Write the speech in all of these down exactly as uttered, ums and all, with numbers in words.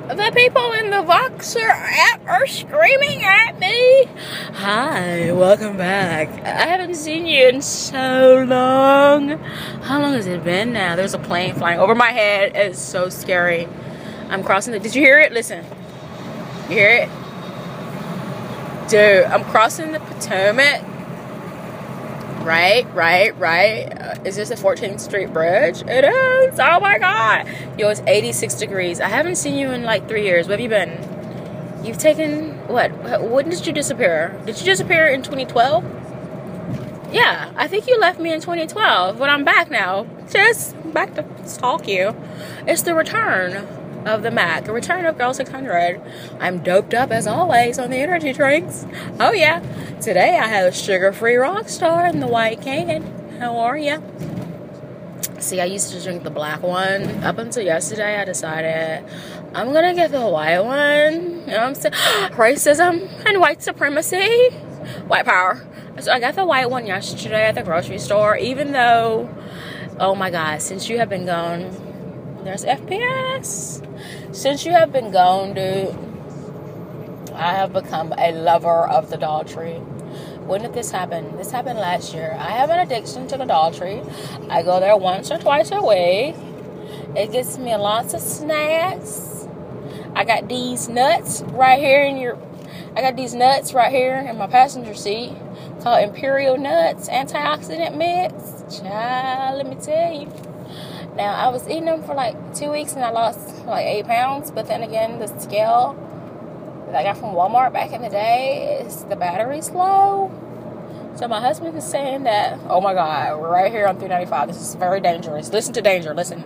The people in the Voxer app are screaming at me. Hi, welcome back. I haven't seen you in so long. How long has it been now? There's a plane flying over my head. It's so scary. I'm crossing the... Did you hear it? Listen. You hear it? Dude, I'm crossing the Potomac. Right, right, right. Uh, is this the fourteenth Street Bridge? It is. Oh my God. Yo, it's eighty-six degrees. I haven't seen you in like three years. Where have you been? You've taken, what? When did you disappear? Did you disappear in twenty twelve? Yeah, I think you left me in twenty twelve, but I'm back now. Just back to stalk you. It's the return of the Mac, a return of Girl six hundred. I'm doped up as always on the energy drinks. Oh yeah. Today I have a sugar-free Rockstar in the white can. How are ya? See, I used to drink the black one. Up until yesterday, I decided I'm gonna get the white one. You know what I'm saying? Racism and white supremacy. White power. So I got the white one yesterday at the grocery store, even though, oh my God, since you have been gone, there's F P S. Since you have been gone, dude, I have become a lover of the Dollar Tree. When did this happen? This happened last year. I have an addiction to the Dollar Tree. I go there once or twice a week. It gets me lots of snacks. I got these nuts right here in your... I got these nuts right here in my passenger seat called Imperial Nuts Antioxidant Mix. Child, let me tell you. Now, I was eating them for like two weeks and I lost like eight pounds. But then again, the scale that I got from Walmart back in the day is the battery's low. So my husband is saying that, oh my God, we're right here on three ninety-five. This is very dangerous. Listen to danger. Listen.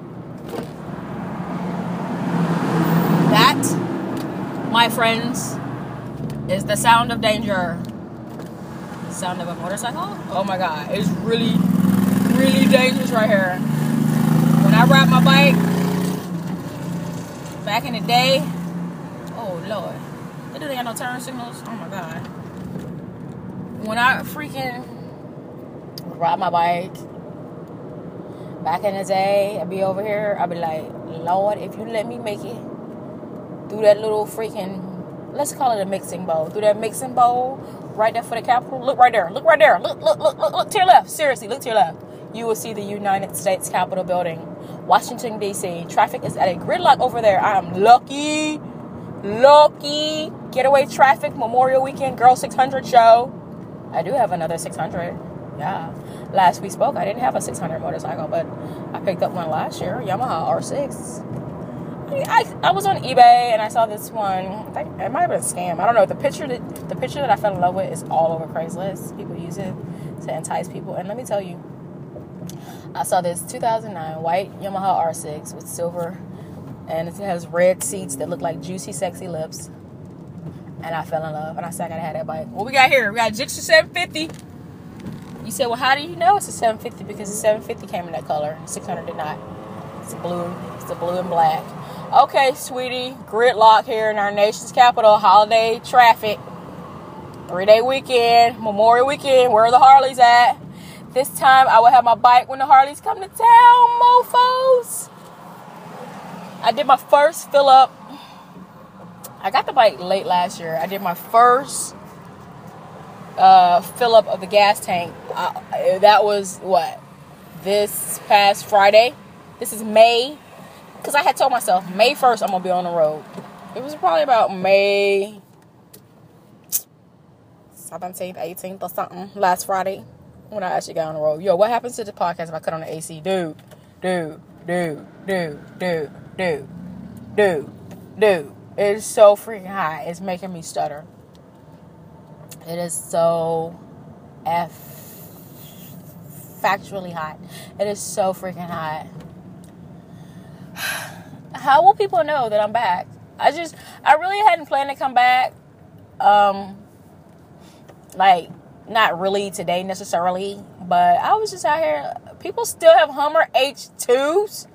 That, my friends, is the sound of danger. The sound of a motorcycle. Oh my God. It's really, really dangerous right here. When I ride my bike, back in the day, oh Lord, they didn't have no turn signals. Oh my God. When I freaking ride my bike, back in the day, I'd be over here, I'd be like, Lord, if you let me make it through that little freaking, let's call it a mixing bowl, through that mixing bowl, right there for the Capitol, look right there, look right there, look, look, look, look, look to your left, seriously, look to your left. You will see the United States Capitol building, Washington, D C Traffic is at a gridlock over there. I am lucky, lucky. Getaway traffic, Memorial Weekend, Girl six hundred show. I do have another six hundred. Yeah. Last we spoke, I didn't have a six hundred motorcycle, but I picked up one last year, Yamaha R six. I, I, I was on eBay and I saw this one. I think it might have been a scam. I don't know. The picture that the picture that I fell in love with is all over Craigslist. People use it to entice people. And let me tell you, I saw this two thousand nine white Yamaha R six with silver, and it has red seats that look like juicy, sexy lips. And I fell in love, and I said I gotta have that bike. What we got here? We got a Gixxer seven fifty. You said, well, how do you know it's a seven fifty? Because the seven fifty came in that color. six hundred did not. It's blue. It's the blue and black. Okay, sweetie. Gridlock here in our nation's capital. Holiday traffic. Three-day weekend. Memorial weekend. Where are the Harleys at? This time, I will have my bike when the Harleys come to town, mofos. I did my first fill-up. I got the bike late last year. I did my first uh, fill-up of the gas tank. Uh, that was, what, this past Friday? This is May. Because I had told myself, May first, I'm going to be on the road. It was probably about May seventeenth, eighteenth or something, last Friday. When I actually got on the road. Yo, what happens to the podcast if I cut on the A C? Dude, dude, dude, dude, dude, dude, dude, dude. It is so freaking hot. It's making me stutter. It is so F factually hot. It is so freaking hot. How will people know that I'm back? I just, I really hadn't planned to come back. Um, like, not really today necessarily, but I was just out here. People still have Hummer H twos.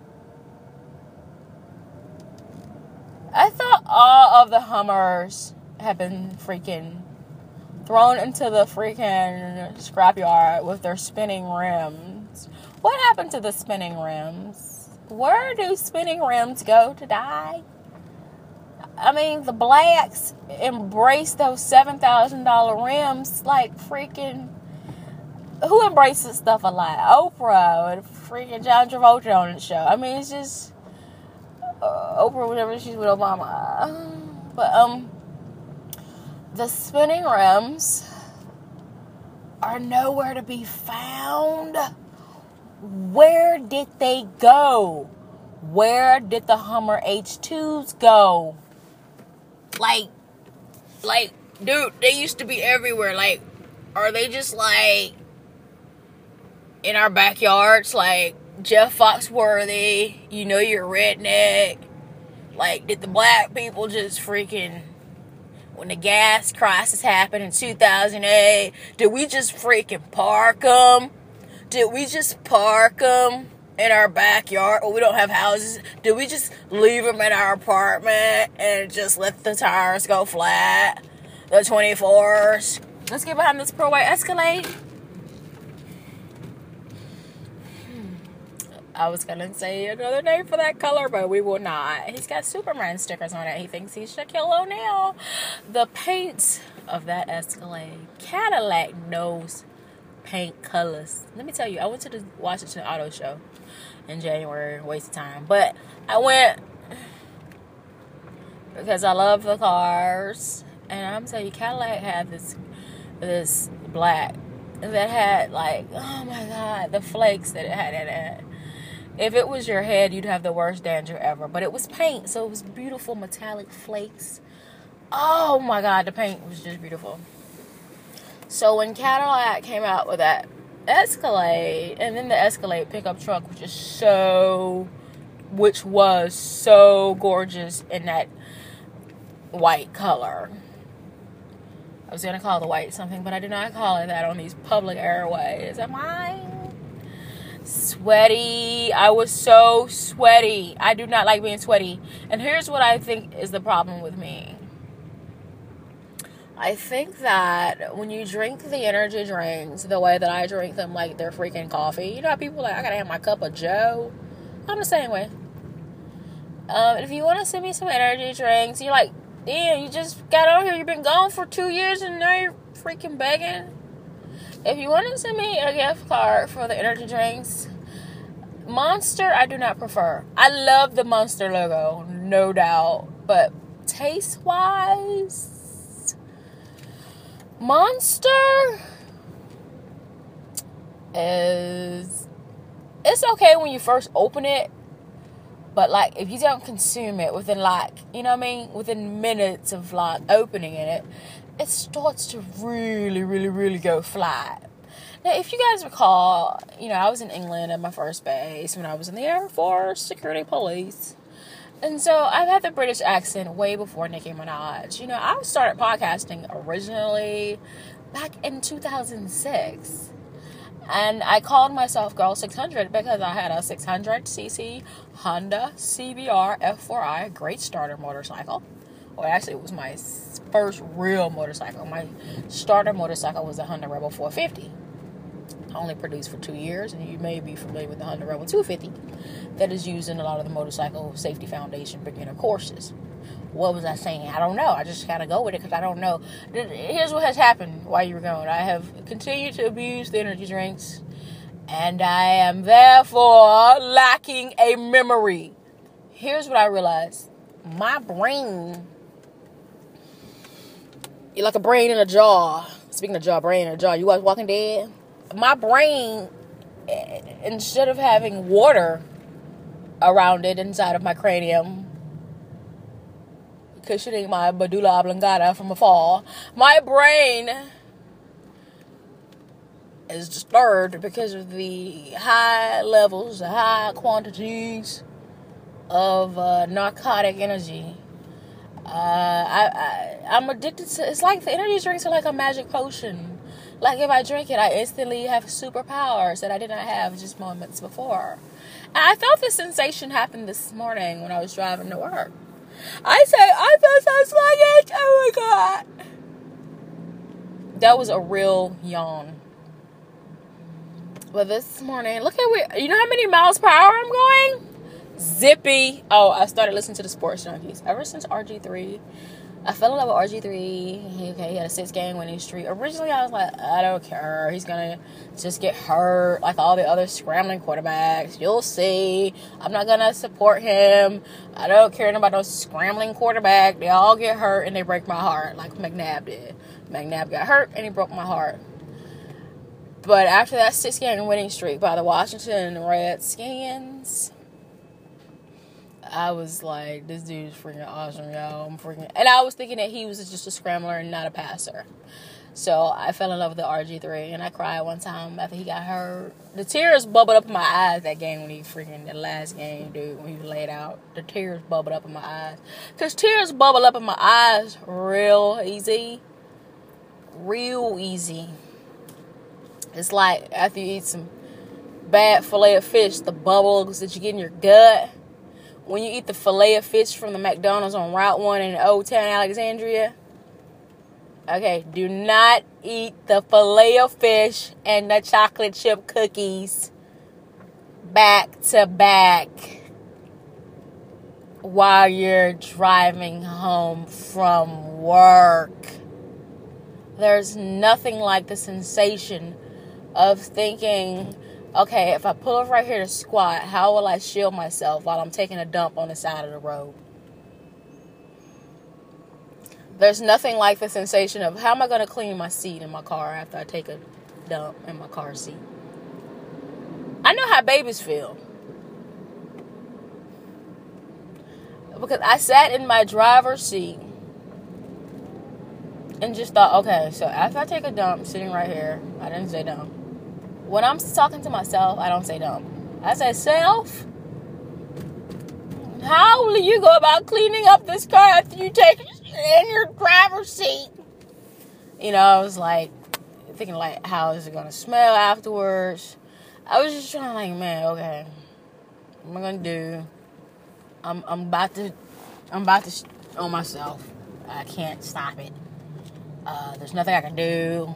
I thought all of the Hummers have been freaking thrown into the freaking scrapyard with their spinning rims. What happened to the spinning rims? Where do spinning rims go to die? I mean, the blacks embrace those seven thousand dollars rims like freaking... Who embraces stuff a lot? Oprah and freaking John Travolta on the show. I mean, it's just... Uh, Oprah, whenever she's with Obama. But, um... the spinning rims are nowhere to be found. Where did they go? Where did the Hummer H twos go? Like, like, dude, they used to be everywhere. Like, are they just like in our backyards? Like, Jeff Foxworthy, you know you're a redneck. Like, did the black people just freaking, when the gas crisis happened in two thousand eight, did we just freaking park them? Did we just park them in our backyard? Or we don't have houses. Did we just leave them in our apartment and just let the tires go flat? The twenty-fours. Let's get behind this Pearl White Escalade. I was going to say another name for that color, but we will not. He's got Superman stickers on it. He thinks he's Shaquille O'Neal. The paint of that Escalade. Cadillac knows paint colors. Let me tell you, I went to the Washington Auto Show in January. Waste of time. But I went because I love the cars. And I'm telling you, Cadillac had this, this black that had like, oh my God, the flakes that it had in it. If it was your head, you'd have the worst danger ever. But it was paint, so it was beautiful metallic flakes. Oh my God, the paint was just beautiful. So when Cadillac came out with that Escalade, and then the Escalade pickup truck, which is so, which was so gorgeous in that white color. I was going to call the white something, but I did not call it that on these public airways. Am I? Sweaty. I was so sweaty. I do not like being sweaty. And here's what I think is the problem with me. I think that when you drink the energy drinks the way that I drink them, like they're freaking coffee. You know how people are like, I gotta have my cup of Joe? I'm the same way. Um, if you want to send me some energy drinks, you're like, damn, you just got on here. You've been gone for two years and now you're freaking begging. If you want to send me a gift card for the energy drinks, Monster, I do not prefer. I love the Monster logo, no doubt. But taste-wise, Monster is... It's okay when you first open it. But, like, if you don't consume it within, like, you know what I mean? Within minutes of, like, opening it, it starts to really, really, really go flat. Now, if you guys recall, you know, I was in England at my first base when I was in the Air Force Security Police. And so I've had the British accent way before Nicki Minaj. You know, I started podcasting originally back in two thousand six. And I called myself Girl six hundred because I had a six hundred c c Honda C B R F four I, great starter motorcycle. Well, actually, it was my first real motorcycle. My starter motorcycle was a Honda Rebel four fifty. Only produced for two years, and you may be familiar with the Honda Rebel two fifty that is used in a lot of the Motorcycle Safety Foundation beginner courses. What was I saying? I don't know. I just gotta go with it because I don't know. Here's what has happened while you were going. I have continued to abuse the energy drinks, and I am therefore lacking a memory. Here's what I realized. My brain, you're like a brain in a jar. Speaking of jar, brain in a jar. You watch Walking Dead? My brain, instead of having water around it inside of my cranium, cushioning my medulla oblongata from afar, my brain is disturbed because of the high levels, the high quantities of uh, narcotic energy. Uh, I, I, I'm addicted to, it's like the energy drinks are like a magic potion. Like, if I drink it, I instantly have superpowers that I did not have just moments before. And I felt this sensation happen this morning when I was driving to work. I said, I feel so sluggish. Oh, my God. That was a real yawn. But this morning, look at, we, you know how many miles per hour I'm going? Zippy. Oh, I started listening to the Sports Junkies. Ever since R G three, I fell in love with R G three. He, okay, he had a six-game winning streak. Originally, I was like, I don't care. He's going to just get hurt like all the other scrambling quarterbacks. You'll see. I'm not going to support him. I don't care about those scrambling quarterback. They all get hurt and they break my heart like McNabb did. McNabb got hurt and he broke my heart. But after that six-game winning streak by the Washington Redskins, I was like, this dude is freaking awesome, yo. I'm freaking... And I was thinking that he was just a scrambler and not a passer. So I fell in love with the R G three, and I cried one time after he got hurt. The tears bubbled up in my eyes that game when he freaking... The last game, dude, when he was laid out. The tears bubbled up in my eyes. Because tears bubble up in my eyes real easy. Real easy. It's like after you eat some bad filet of fish, the bubbles that you get in your gut. When you eat the filet of fish from the McDonald's on Route one in Old Town Alexandria. Okay, do not eat the filet of fish and the chocolate chip cookies back to back while you're driving home from work. There's nothing like the sensation of thinking, okay, if I pull up right here to squat, how will I shield myself while I'm taking a dump on the side of the road? There's nothing like the sensation of, how am I going to clean my seat in my car after I take a dump in my car seat? I know how babies feel. Because I sat in my driver's seat and just thought, okay, so after I take a dump sitting right here, I didn't say dump. When I'm talking to myself, I don't say dump. I say, self, how will you go about cleaning up this car after you take it in your driver's seat? You know, I was like, thinking like, how is it going to smell afterwards? I was just trying to like, man, okay, what am I going to do? I'm, I'm about to, I'm about to on myself. I can't stop it. Uh, there's nothing I can do.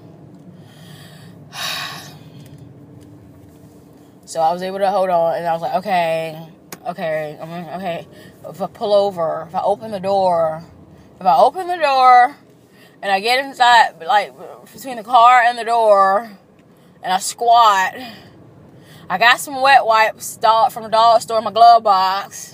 So I was able to hold on, and I was like, okay, okay, I mean, okay. If I pull over, if I open the door, if I open the door, and I get inside, like, between the car and the door, and I squat, I got some wet wipes from the dollar store in my glove box.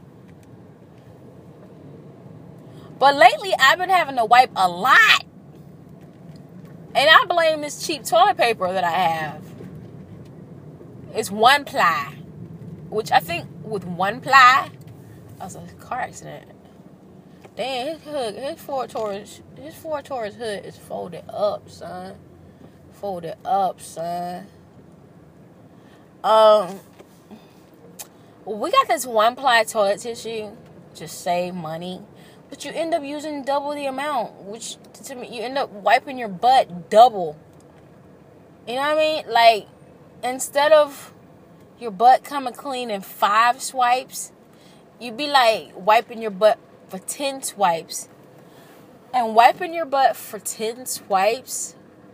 But lately, I've been having to wipe a lot. And I blame this cheap toilet paper that I have. It's one ply. Which I think with one ply, I was a car accident. Damn, his hood, his Ford Taurus, his Ford Taurus hood is folded up, son. Folded up, son. Um, we got this one ply toilet tissue to save money. But you end up using double the amount, which to me, you end up wiping your butt double. You know what I mean? Like, instead of your butt coming clean in five swipes, you'd be like wiping your butt for ten swipes. And wiping your butt for ten swipes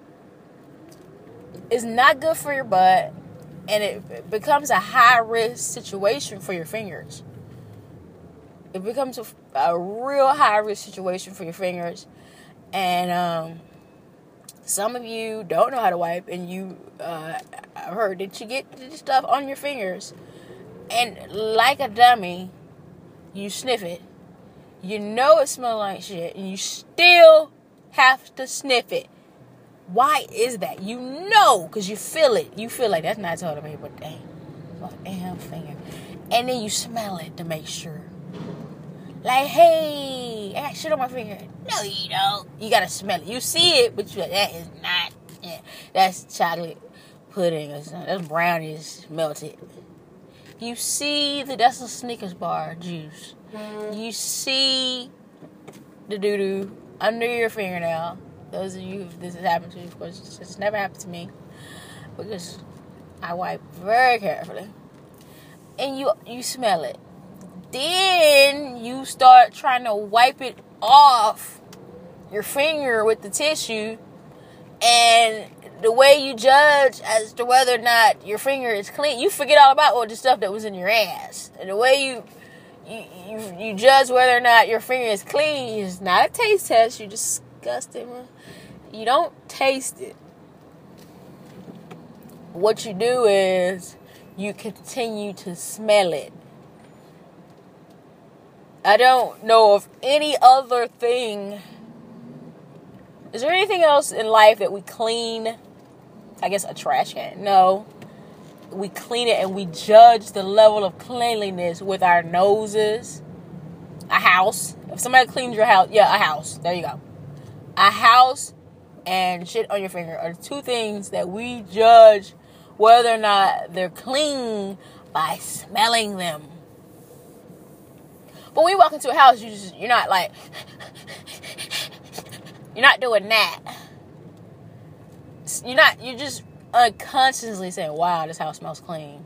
is not good for your butt, and it becomes a high-risk situation for your fingers. It becomes a, a real high-risk situation for your fingers. And um, some of you don't know how to wipe, and you, uh, I've heard that you get this stuff on your fingers, and like a dummy, you sniff it. You know it smells like shit, and you still have to sniff it. Why is that? You know, because you feel it. You feel like, that's not toilet paper, but dang, my damn finger. And then you smell it to make sure. Like, hey, I got shit on my finger. No, you don't. You gotta smell it. You see it, but you're like, that is not, yeah, that's chocolate pudding or something. That's brownies melted. You see that that's a Snickers bar juice. You see the doo-doo under your fingernail. Those of you, if this has happened to you, of course, it's never happened to me, because I wipe very carefully. And you you smell it. Then you start trying to wipe it off your finger with the tissue, and the way you judge as to whether or not your finger is clean, you forget all about what the stuff that was in your ass. And the way you you you, you judge whether or not your finger is clean is not a taste test. You disgusting. You don't taste it. What you do is you continue to smell it. I don't know of any other thing. Is there anything else in life that we clean? I guess a trash can. No. We clean it and we judge the level of cleanliness with our noses. A house. If somebody cleans your house, yeah, a house. There you go. A house and shit on your finger are the two things that we judge whether or not they're clean by smelling them. But when you walk into a house, you just, you're not like, you're not doing that. You're not, you're just unconsciously saying, wow, this house smells clean.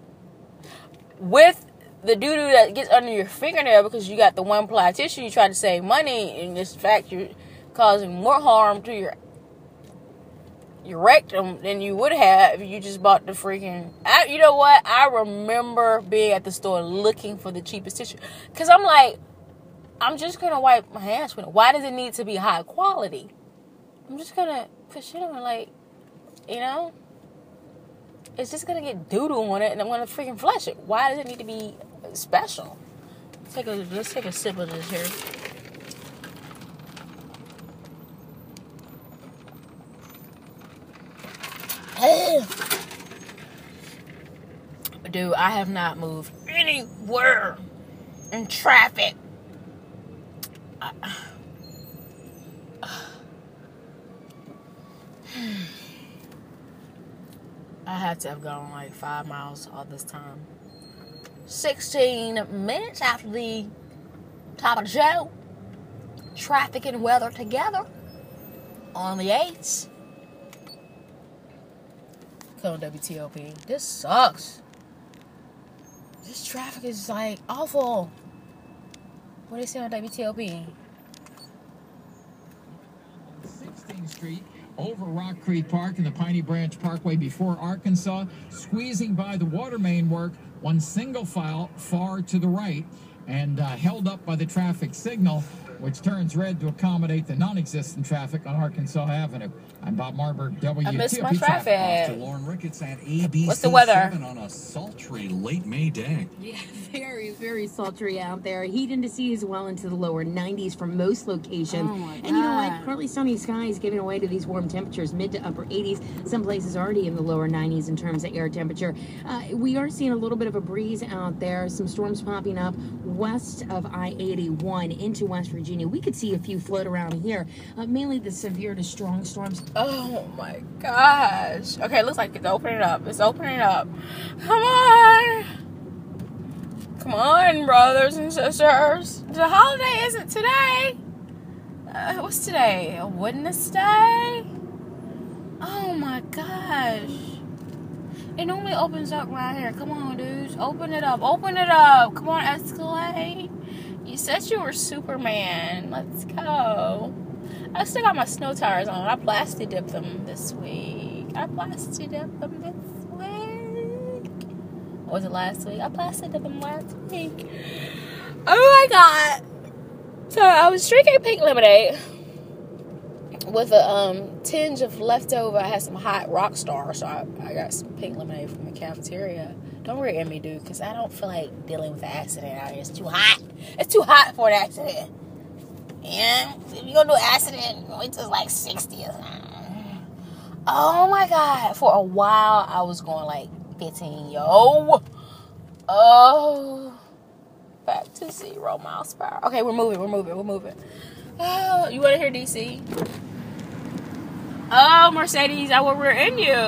With the doo-doo that gets under your fingernail because you got the one-ply tissue, you try to save money, and in fact, you're causing more harm to your your rectum than you would have if you just bought the freaking... I, you know what? I remember being at the store looking for the cheapest tissue. Because I'm like, I'm just going to wipe my hands with it. Why does it need to be high quality? I'm just going to put shit on it, like, you know? It's just going to get doo-doo on it, and I'm going to freaking flush it. Why does it need to be special? Let's take a, let's take a sip of this here. Dude, I have not moved anywhere in traffic. I, I had to have gone like five miles all this time. sixteen minutes after the top of the show. Traffic and weather together on the eights. Come on, W T O P. This sucks. This traffic is like awful. What do they say on W T O P? sixteenth Street, over Rock Creek Park and the Piney Branch Parkway before Arkansas, squeezing by the water main work, one single file far to the right, and uh, held up by the traffic signal, which turns red to accommodate the non-existent traffic on Arkansas Avenue. I'm Bob Marburg, W T O P. I missed my traffic. Lauren Ricketts at A B C What's the weather? seven on a sultry late May day. Yeah, very, very sultry out there. Heat indices well into the lower nineties for most locations. Oh my God. And you know what? Partly sunny skies giving away to these warm temperatures, mid to upper eighties. Some places already in the lower nineties in terms of air temperature. Uh, we are seeing a little bit of a breeze out there. Some storms popping up west of I eighty-one into West Virginia. We could see a few float around here. Uh, mainly the severe to strong storms. Oh my gosh. Okay, it looks like it's opening up. It's opening up. Come on. Come on, brothers and sisters. The holiday isn't today. Uh, what's today? A Wednesday? Oh my gosh. It normally opens up right here. Come on, dudes. Open it up. Open it up. Come on, Escalade. You said you were Superman. Let's go. I still got my snow tires on. I plastic dipped them this week. I plastic dipped them this week. Or was it last week? I plastic dipped them last week. Oh my God. So I was drinking pink lemonade with a um, tinge of leftover. I had some hot Rockstar, so I, I got some pink lemonade from the cafeteria. Don't worry at me, dude, because I don't feel like dealing with the accident out here. It's too hot. It's too hot for an accident. Yeah, if you're gonna do an accident, wait till it's like sixty or something. Oh my God. For a while, I was going like fifteen. Yo. Oh. Back to zero miles per hour. Okay, we're moving, we're moving, we're moving. Oh, you want to hear D C? Oh, Mercedes, I will rear end you.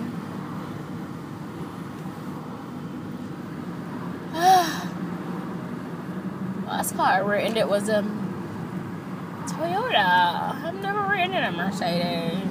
Last car I rear ended was a Toyota. I've never rear ended a Mercedes.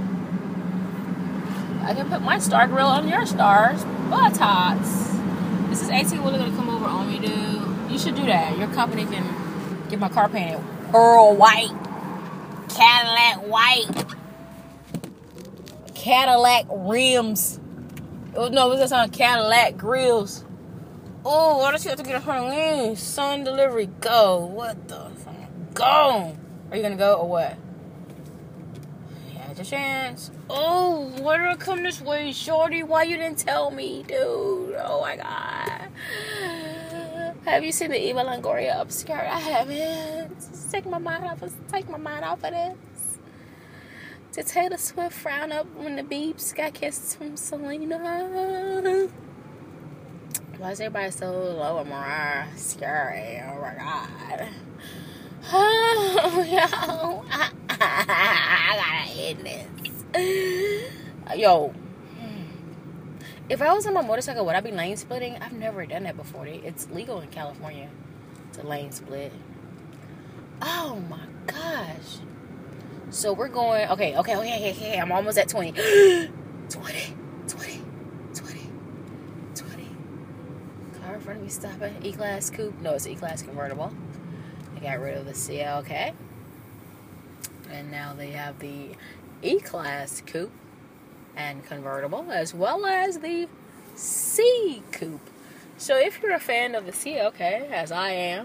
I can put my star grill on your stars. Buttocks. This is eighteen Wheeler gonna come over on me, dude. You should do that. Your company can get my car painted pearl white. Cadillac white. Cadillac rims. Oh, no, it was just on Cadillac grills. Oh, why don't you have to get a hundred wings? Son, delivery, go. What the fuck? Go. Are you gonna go or what? You had your chance. Oh, why did I come this way, shorty? Why you didn't tell me, dude? Oh my god. Have you seen the Eva Longoria upskirt? I haven't. Take my mind off of take my mind off of this. Did Taylor Swift frown up when the Beeps got kissed from Selena? Why is everybody so low on Mariah? Scary. Oh my god. Oh, yo. I, I gotta end this. Yo. If I was on my motorcycle, would I be lane splitting? I've never done that before. It's legal in California to lane split. Oh my gosh. So we're going, okay, okay, okay, okay, okay. I'm almost at twenty. twenty, twenty, twenty, twenty. Car in front of me stopping. E-Class Coupe. No, it's E-Class Convertible. They got rid of the C L K. And now they have the E-Class Coupe and Convertible, as well as the C Coupe. So if you're a fan of the C L K, as I am,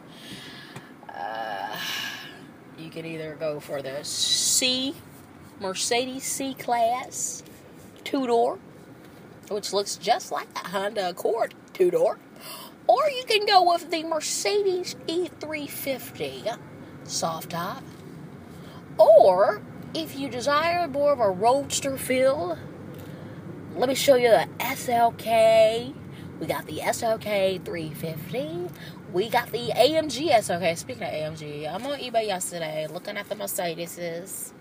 uh, you can either go for the C, Mercedes C-Class two-door, which looks just like the Honda Accord two-door, or you can go with the Mercedes E three fifty soft top, or if you desire more of a roadster feel, let me show you the S L K. We got the S L K three fifty. We got the A M G S L K. Speaking of A M G, I'm on eBay yesterday looking at the Mercedeses.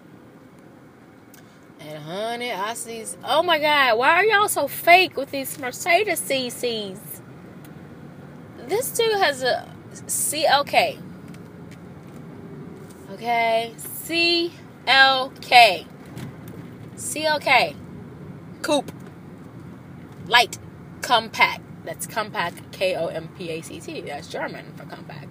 And honey, I see. Oh my God, why are y'all so fake with these Mercedes C Cs? This dude has a C L K. Okay, C L K. C L K. Coupe. Light. Compact. That's compact. K O M P A C T. That's German for compact.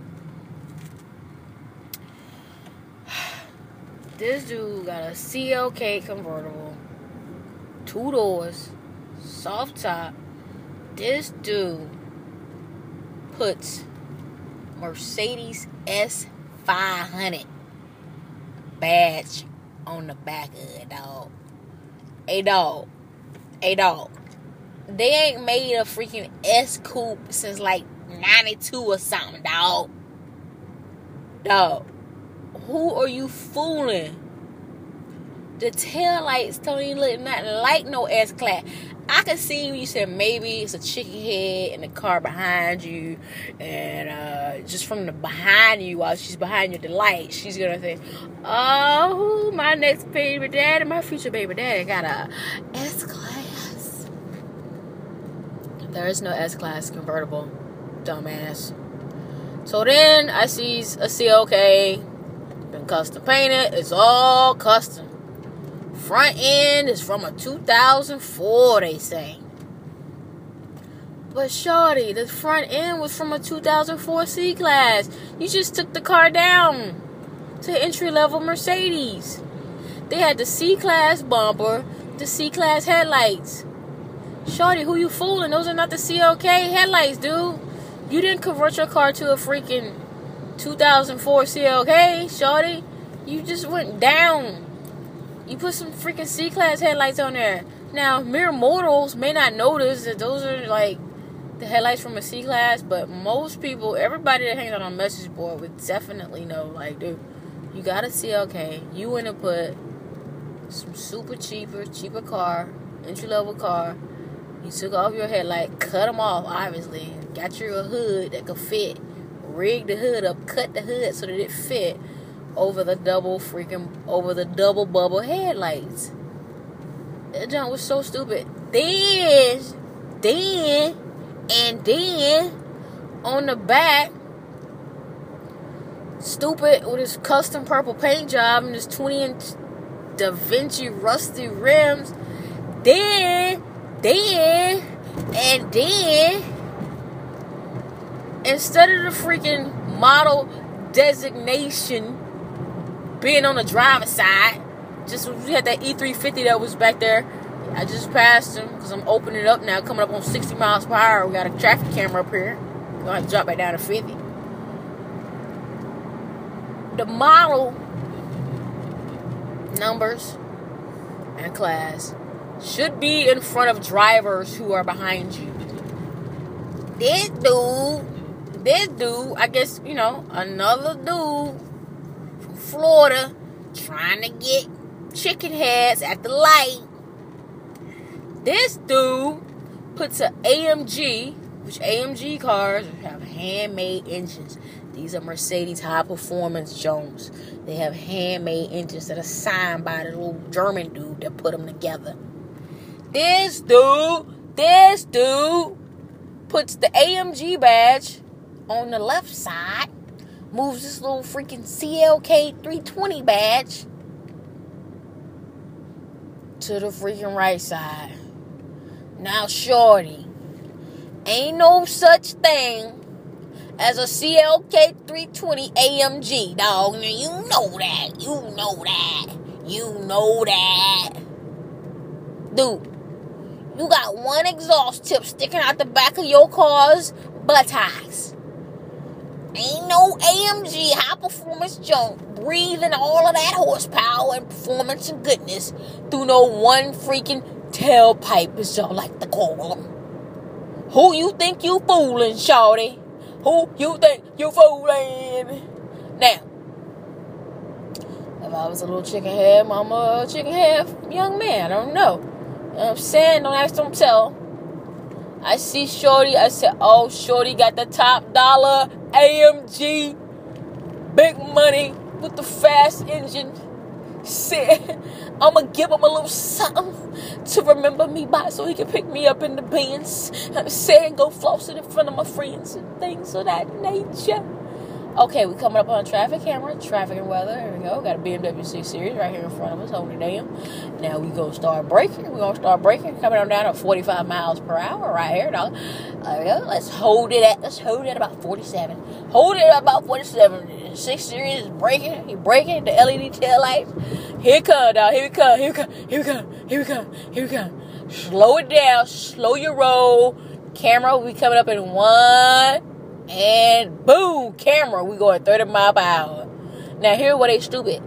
This dude got a C L K convertible. Two doors. Soft top. This dude puts Mercedes S five hundred badge on the back of it, dog. Hey, dog. Hey, dog. They ain't made a freaking S Coupe since like ninety-two or something, dog. Dog. Who are you fooling? The tail lights don't even look nothing like no S-Class. I could see when you said maybe it's a chicken head in the car behind you, and uh, just from the behind you, while she's behind you at the light, she's gonna think, "Oh, my next baby daddy, my future baby daddy got a S-Class." There is no S-Class convertible, dumbass. So then I see a C L K, been custom painted. It's all custom. Front end is from a two thousand four, they say. But shorty, the front end was from a two thousand four C-Class. You just took the car down to entry-level Mercedes. They had the C-Class bumper, the C-Class headlights. Shorty, who you fooling? Those are not the C L K headlights, dude. You didn't convert your car to a freaking two thousand four C L K, shorty. You just went down. You put some freaking C-Class headlights on there. Now, mere mortals may not notice that those are, like, the headlights from a C-Class, but most people, everybody that hangs out on a message board would definitely know, like, dude, you got a C L K. You went and put some super cheaper, cheaper car, entry-level car. You took off your headlight, cut them off, obviously. Got you a hood that could fit. Rigged the hood up, cut the hood so that it fit over the double freaking, over the double bubble headlights. That junk was so stupid. Then, then, and then, on the back, stupid with his custom purple paint job and his twenty inch Da Vinci rusty rims. Then, then, and then, instead of the freaking model designation being on the driver's side, Just we had that E three fifty that was back there. I just passed him because I'm opening it up now, coming up on sixty miles per hour. We got a traffic camera up here. We're gonna have to drop back down to fifty. The model, numbers, and class should be in front of drivers who are behind you. This dude, this dude, I guess, you know, another dude from Florida trying to get chicken heads at the light. This dude puts an A M G, which A M G cars have handmade engines. These are Mercedes high performance Jones. They have handmade engines that are signed by the little German dude that put them together. This dude, this dude puts the A M G badge on the left side, moves this little freaking C L K three twenty badge to the freaking right side. Now, shorty, ain't no such thing as a C L K three twenty A M G, dog. Now, you know that. You know that. You know that. Dude, you got one exhaust tip sticking out the back of your car's buttocks. Ain't no A M G high-performance junk breathing all of that horsepower and performance and goodness through no one freaking tailpipe, as y'all like to call them. Who you think you fooling, shawty? Who you think you fooling? Now, if I was a little chicken head mama, chicken head young man, I don't know. You know what I'm saying? Don't ask, don't tell. I see shorty, I said, oh, shorty got the top dollar A M G, big money with the fast engine. Said, I'm going to give him a little something to remember me by so he can pick me up in the Benz. I'm saying go floss it in front of my friends and things of that nature. Okay, we coming up on traffic camera, traffic and weather. Here we go. Got a B M W six Series right here in front of us, holding down. Now we gonna start braking. We're gonna start braking, coming on down at forty-five miles per hour right here, dog. There we go. Let's hold it at, let's hold it at about forty-seven. Hold it at about forty-seven. six Series is braking. He braking. The L E D tail lights. Here it come, dog. Here we come. Here we come. Here we come. Here we come. Here we come. Slow it down. Slow your roll. Camera, we coming up in one. And boom, camera, we going thirty miles per hour. Now, here what they stupid.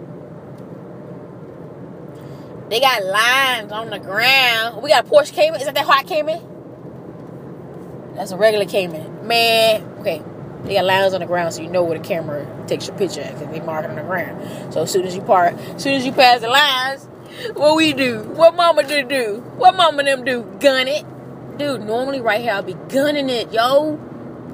They got lines on the ground. We got a Porsche Cayman. Is that that hot Cayman? That's a regular Cayman. Man, okay. They got lines on the ground so you know where the camera takes your picture at because they mark it on the ground. So as soon as you park, as soon as you pass the lines, what we do? What mama do do? What mama them do? Gun it. Dude, normally right here I'll be gunning it, yo.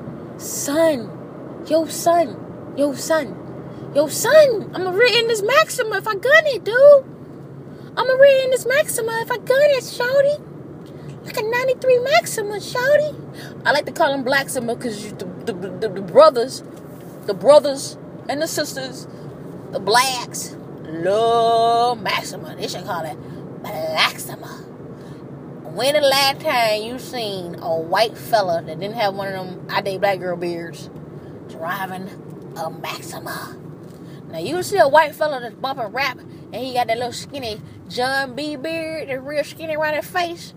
Son, yo son, yo son, yo son, I'ma rear in this Maxima if I gun it, dude. I'ma rear in this Maxima if I gun it, shawty. Like a ninety-three Maxima, shawty. I like to call them Blacksima because the, the, the, the brothers, the brothers and the sisters, the blacks, love Maxima. They should call it Blacksima. When the last time you seen a white fella that didn't have one of them I date black girl beards driving a Maxima? Now you see a white fella that's bumping rap and he got that little skinny John B beard, that real skinny around his face.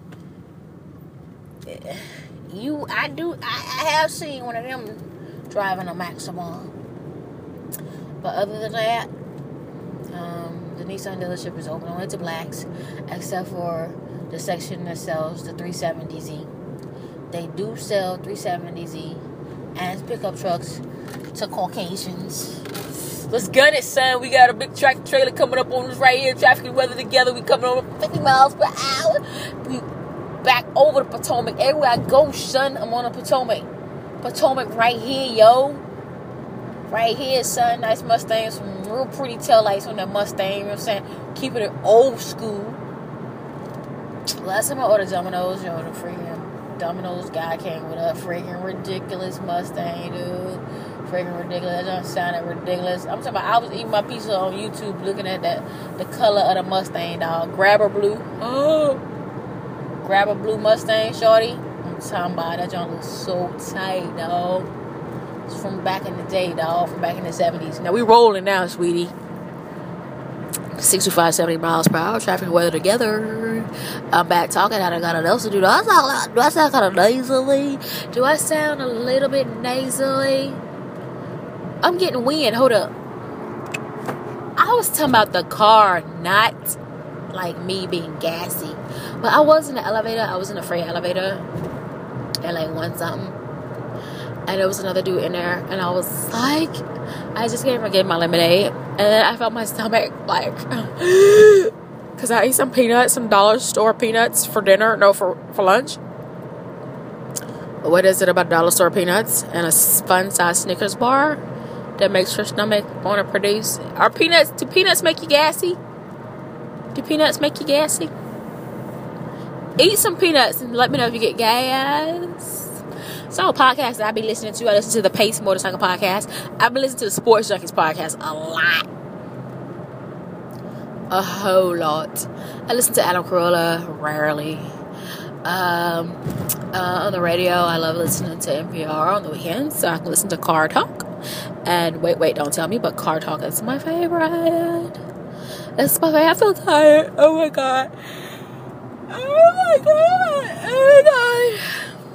You, I do, I, I have seen one of them driving a Maxima. But other than that, um, the Nissan dealership is open only to blacks, except for the section that sells the three seventy Z. They do sell three seventy Z as pickup trucks to Caucasians. Let's gun it, son. We got a big tractor trailer coming up on us right here. Traffic and weather together. We coming over fifty miles per hour. We back over the Potomac. Everywhere I go, son, I'm on a Potomac. Potomac right here, yo. Right here, son. Nice Mustang. Some real pretty taillights on that Mustang. You know what I'm saying? Keeping it old school. Last time I ordered Domino's, yo, the freaking Domino's guy came with a freaking ridiculous Mustang, dude. Freaking ridiculous. That don't sound ridiculous. I'm talking about, I was eating my pizza on YouTube looking at that, the color of the Mustang, dog. Grabber blue. Oh. Grabber blue Mustang, shorty. I'm talking about that joint looks so tight, dog. It's from back in the day, dog. From back in the seventies. Now we rolling now, sweetie. sixty-five, seventy miles per hour, traffic and weather together. I'm back talking. I don't got nothing else to do. Do I sound, do I sound kind of nasally? Do I sound a little bit nasally? I'm getting wind. Hold up. I was talking about the car, not like me being gassy. But I was in the elevator. I was in a freight elevator at like one something. And there was another dude in there. And I was like, I just came from getting my lemonade. And then I felt my stomach like, because I ate some peanuts, some dollar store peanuts for dinner. No, for, for lunch. What is it about dollar store peanuts and a fun size Snickers bar that makes your stomach want to produce? Are peanuts, do peanuts make you gassy? Do peanuts make you gassy? Eat some peanuts and let me know if you get gas. So, podcasts that I be listening to, I listen to the Pace Motorcycle Podcast. I've been listening to the Sports Junkies Podcast a lot. A whole lot. I listen to Adam Carolla rarely. Um, uh, on the radio, I love listening to N P R on the weekends, so I can listen to Car Talk. And wait, wait, don't tell me, but Car Talk is my favorite. It's my favorite. I feel tired. Oh my god. Oh my god. Oh my god.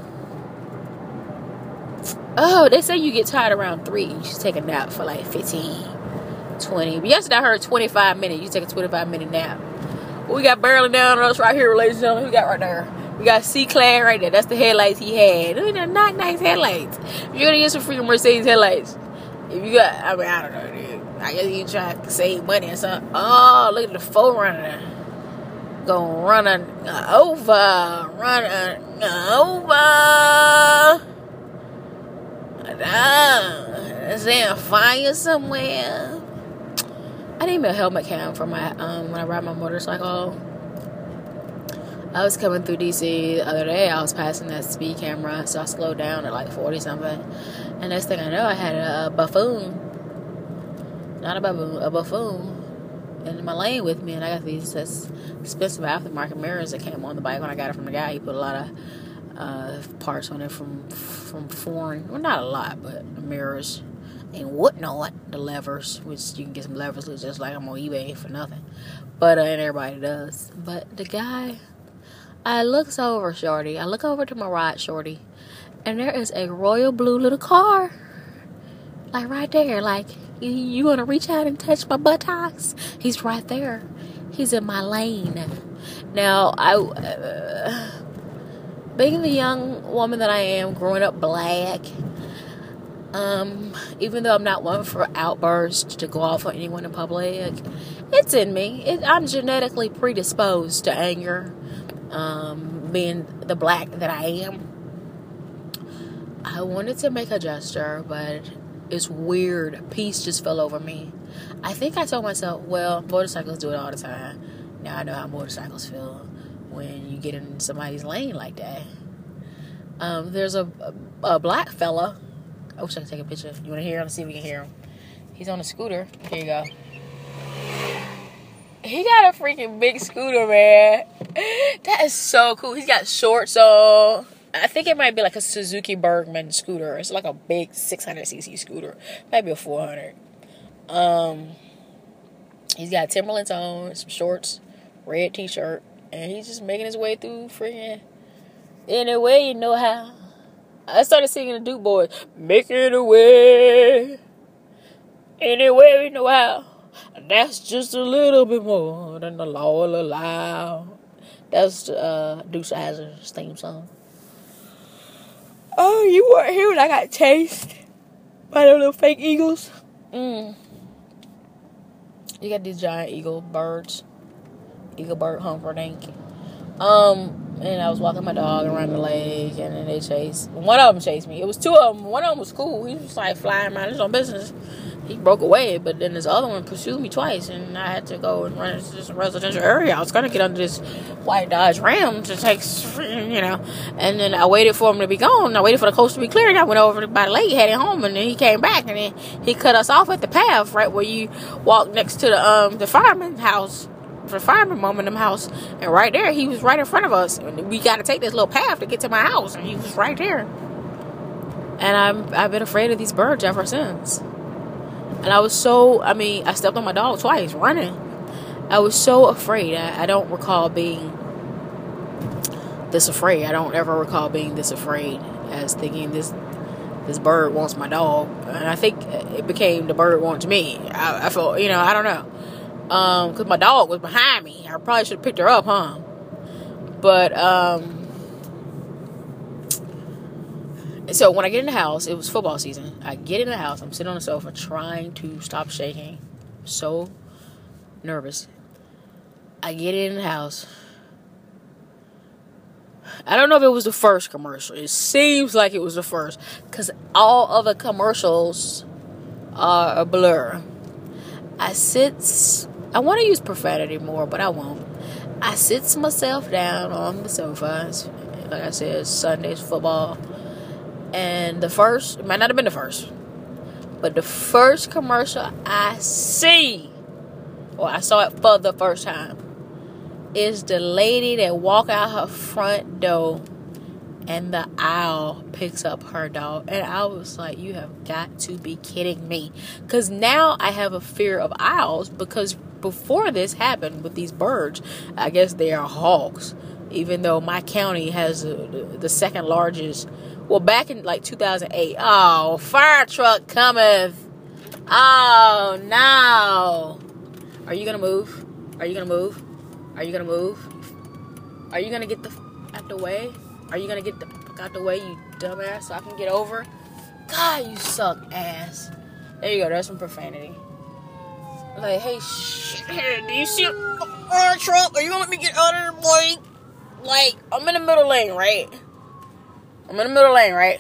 Oh, they say you get tired around three. You should take a nap for like fifteen, twenty. But yesterday I heard twenty-five minutes. You take a twenty-five minute nap. We got barreling down on us right here, ladies and gentlemen. We got right there. We got C-Class right there. That's the headlights he had. They're not nice headlights. If you're gonna get some freaking Mercedes headlights, if you got, I mean, I don't know, dude. I guess you try to save money or something. Oh, look at the four runner. Gonna run a, over. Run a, over. Is there a fire somewhere? I need my helmet cam for my um when I ride my motorcycle. I was coming through D C the other day. I was passing that speed camera, so I slowed down at like forty something. And next thing I know, I had a buffoon, not a buffoon, a buffoon in my lane with me, and I got these this expensive aftermarket mirrors that came on the bike when I got it from the guy. He put a lot of Uh, parts on it from from foreign, well, not a lot, but the mirrors and whatnot, the levers, which you can get some levers just like I'm on eBay for nothing, but uh, and everybody does. But the guy, I looks over shorty, I look over to my right shorty, and there is a royal blue little car, like right there, like you, you want to reach out and touch my buttocks? He's right there. He's in my lane. Now I. Uh, Being the young woman that I am, growing up black, um, even though I'm not one for outbursts to go off on anyone in public, it's in me. It, I'm genetically predisposed to anger, um, being the black that I am. I wanted to make a gesture, but it's weird. Peace just fell over me. I think I told myself, well, motorcycles do it all the time. Now I know how motorcycles feel when you get in somebody's lane like that. Um, there's a, a, a black fella. I wish I could take a picture. You want to hear him? See if we can hear him. He's on a scooter. Here you go. He got a freaking big scooter, man. That is so cool. He's got shorts on. I think it might be like a Suzuki Bergman scooter. It's like a big six hundred c c scooter. Maybe a four hundred. Um, he's got Timberlands on, some shorts, red t-shirt. And he's just making his way through freaking any way you know how. I started singing the Duke Boys. Making a way any way we know how. That's just a little bit more than the law will allow. That's uh, Dukes of Hazzard's theme song. Oh, you weren't here when I got chased by the little fake eagles. Mm. You got these giant eagle birds. Eagle bird Humperdinck. Um, and I was walking my dog around the lake, and then they chased. One of them chased me. It was two of them. One of them was cool. He was like flying around his own business. He broke away, but then this other one pursued me twice, and I had to go and run into this residential area. I was gonna get under this white Dodge Ram to take, you know, and then I waited for him to be gone. I waited for the coast to be clear, and I went over by the lake, heading home, and then he came back, and then he cut us off at the path right where you walk next to the um the fireman's house. The fireman mom in them house, and right there he was right in front of us, and we got to take this little path to get to my house, and he was right there. And I'm I've been afraid of these birds ever since. And I was so I mean I stepped on my dog twice running, I was so afraid. I, I don't recall being this afraid. I don't ever recall being this afraid as thinking this this bird wants my dog. And I think it became the bird wants me. I, I felt, you know, I don't know. Um, because my dog was behind me. I probably should have picked her up, huh? But, um, so when I get in the house, it was football season. I get in the house, I'm sitting on the sofa trying to stop shaking. I'm so nervous. I get in the house. I don't know if it was the first commercial. It seems like it was the first, because all other commercials are a blur. I sit, I want to use profanity more, but I won't. I sit myself down on the sofa. Like I said, Sunday's football. And the first, it might not have been the first, but the first commercial I see, or I saw it for the first time, is the lady that walk out her front door and the owl picks up her dog. And I was like, you have got to be kidding me. Because now I have a fear of owls, because before this happened with these birds, I guess they are hawks. Even though my county has uh, the second largest. Well, back in like two thousand eight. Oh, fire truck cometh. Oh, no. Are you going to move? Are you going to move? Are you going to move? Are you going to get the f- out the way? Are you going to get the f- out the way, you dumbass, so I can get over? God, you suck ass. There you go. That's some profanity. Like, hey, shit, do you see a fire truck? Are you going to let me get out of the way? Like, I'm in the middle lane, right? I'm in the middle lane, right?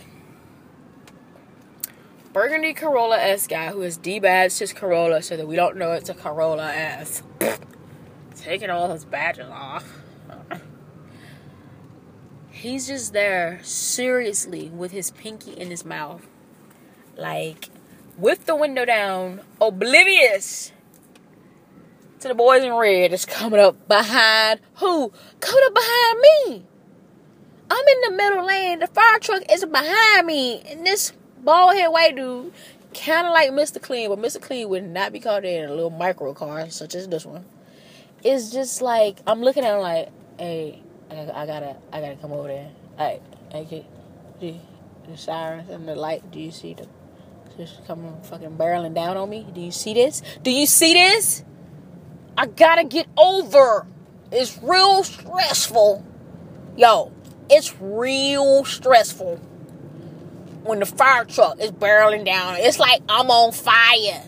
Burgundy Corolla S guy who has debadged his Corolla so that we don't know it's a Corolla S. Taking all his badges off. He's just there, seriously, with his pinky in his mouth. Like, with the window down, oblivious to the boys in red that's coming up behind who? Coming up behind me. I'm in the middle lane. The fire truck is behind me. And this bald-headed white dude, kind of like Mister Clean, but Mister Clean would not be caught in a little micro car such as this one. It's just like, I'm looking at him like, hey, I, I gotta, I gotta come over there. Like, hey, the, the sirens and the light, do you see the, just coming fucking barreling down on me? Do you see this? Do you see this? I gotta get over. It's real stressful. Yo, it's real stressful when the fire truck is barreling down. It's like I'm on fire.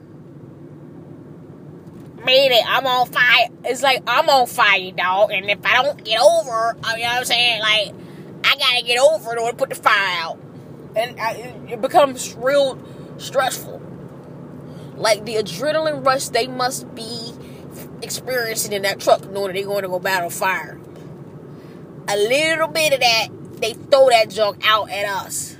Made it, I'm on fire. It's like I'm on fire, dog. And if I don't get over, you know what I'm saying? Like, I gotta get over in order to put the fire out. And I, it becomes real stressful. Like the adrenaline rush they must be experiencing in that truck, knowing that they're going to go battle fire. A little bit of that, they throw that junk out at us.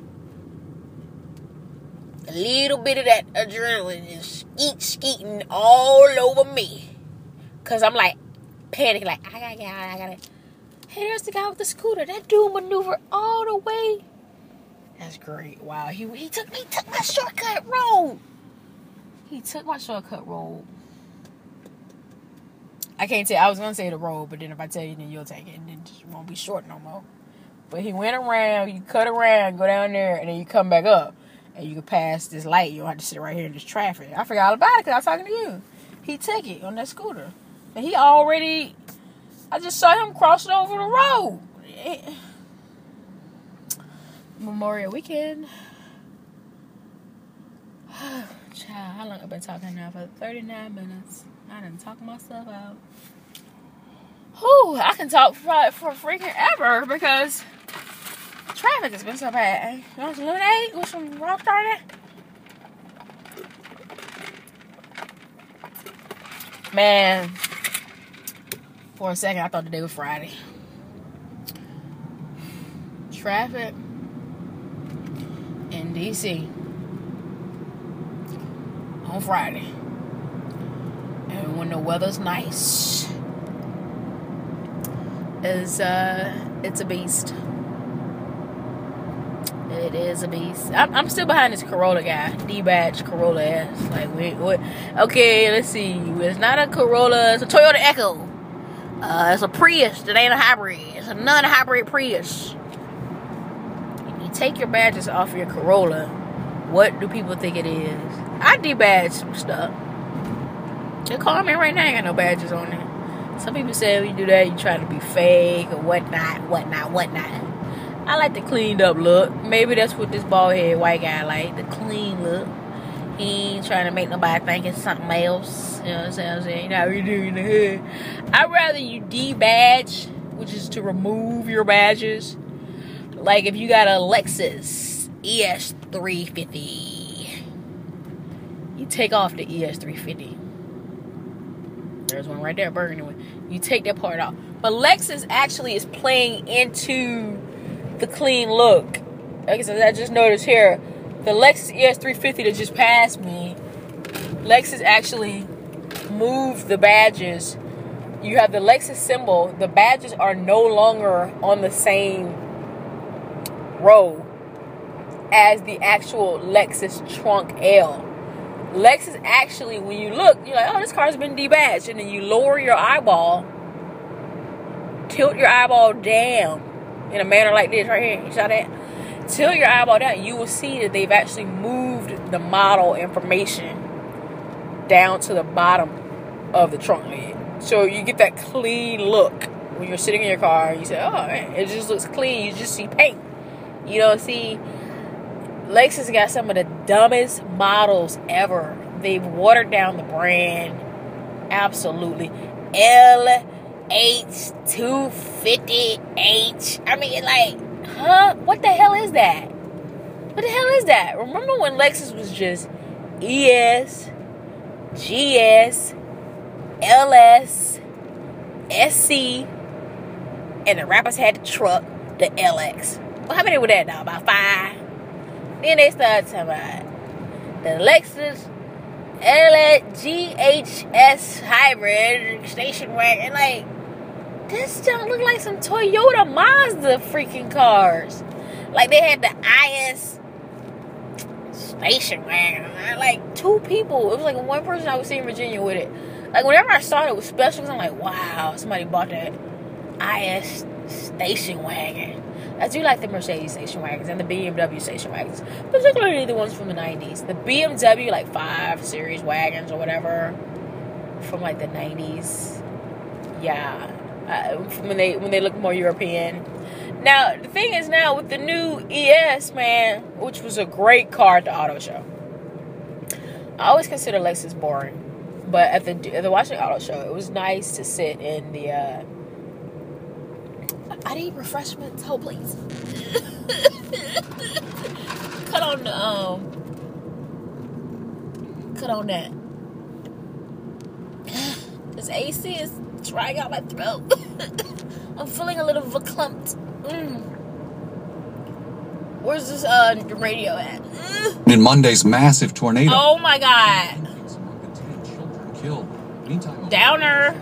A little bit of that adrenaline is skeet skeeting all over me. Cause I'm like panicking, like I gotta get out, I gotta. Hey, there's the guy with the scooter. That dude maneuvered all the way. That's great. Wow, he he took he took my shortcut road. He took my shortcut road. I can't tell. I was gonna say the road, but then if I tell you, then you'll take it, and then it won't be short no more. But he went around. You cut around, go down there, and then you come back up. And you can pass this light. You don't have to sit right here in this traffic. I forgot all about it because I was talking to you. He took it on that scooter. And he already... I just saw him crossing over the road. Memorial weekend. Child, how long have I been talking now? For thirty-nine minutes. I done talked myself out. Whew, I can talk for, for freaking ever because... traffic has been so bad. You want some lemonade with some Rockstar in it? Man, for a second I thought the day was Friday. Traffic in D C on Friday. And when the weather's nice, is uh, it's a beast. It is a beast. I'm, I'm still behind this Corolla guy. D-Badge Corolla ass. Like, wait, what? Okay, let's see. It's not a Corolla. It's a Toyota Echo. Uh, it's a Prius. That ain't a hybrid. It's a non-hybrid Prius. You take your badges off your Corolla. What do people think it is? I D-Badge some stuff. Just call me right now. I ain't got no badges on it. Some people say when you do that, you try to be fake or whatnot, whatnot, whatnot. I like the cleaned up look. Maybe that's what this bald head white guy like. The clean look. He ain't trying to make nobody think it's something else. You know what I'm saying? You know how we do in the hood. I'd rather you D-badge, which is to remove your badges. Like if you got a Lexus E S three fifty. You take off the E S three fifty. There's one right there, burgundy one. You take that part off. But Lexus actually is playing into the clean look. Like I said, I just noticed here, the Lexus E S three fifty that just passed me, Lexus actually moved the badges. You have the Lexus symbol. The badges are no longer on the same row as the actual Lexus trunk L. Lexus actually, when you look, you're like, oh, this car's been debadged. And then you lower your eyeball, tilt your eyeball down in a manner like this right here. You saw that? Tilt your eyeball down. You will see that they've actually moved the model information down to the bottom of the trunk lid. So you get that clean look when you're sitting in your car. You say, oh, man, it just looks clean. You just see paint. You don't see... Lexus got some of the dumbest models ever. They've watered down the brand. Absolutely. L H two fifty H. I mean, like, huh? What the hell is that? What the hell is that? Remember when Lexus was just E S, G S, L S, S C, and the rappers had the truck, the L X. Well, how many were that now? About five? Then they started talking about the Lexus L G H S hybrid station wagon. Like, this don't look like some Toyota Mazda freaking cars. Like, they had the I S station wagon. Like, two people. It was like one person I was seeing in Virginia with it. Like, whenever I saw it, it was special because I'm like, wow, somebody bought that I S station wagon. I do like the Mercedes station wagons and the B M W station wagons, particularly the ones from the nineties. The B M W, like, five series wagons or whatever, from, like, the nineties. Yeah. Uh, when they when they look more European. Now, the thing is now, with the new E S, man, which was a great car at the auto show. I always consider Lexus boring. But at the, at the Washington Auto Show, it was nice to sit in the... Uh, I need refreshments. Hold, please. Cut on the, um... Cut on that. This A C is drying out my throat. I'm feeling a little verklempt. Mm. Where's this, uh, radio at? In Monday's massive tornado. Oh, my God. Downer.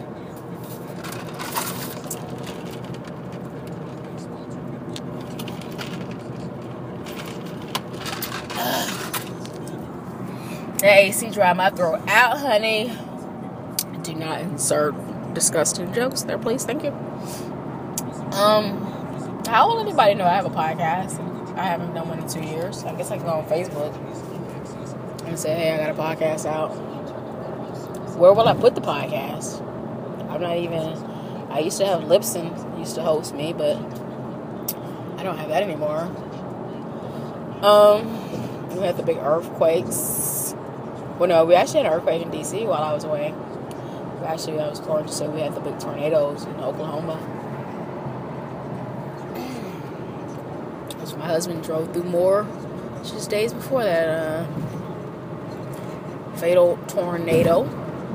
The A C dry my throat out, honey. Do not insert disgusting jokes there, please. Thank you. Um, how will anybody know I have a podcast? I haven't done one in two years. I guess I can go on Facebook and say, hey, I got a podcast out. Where will I put the podcast? I'm not even... I used to have Libsyn used to host me, but I don't have that anymore. Um, we had the big earthquakes. Well, no, we actually had an earthquake in D C while I was away. We actually, I was going to say we had the big tornadoes in Oklahoma. Which my husband drove through more just days before that uh, fatal tornado.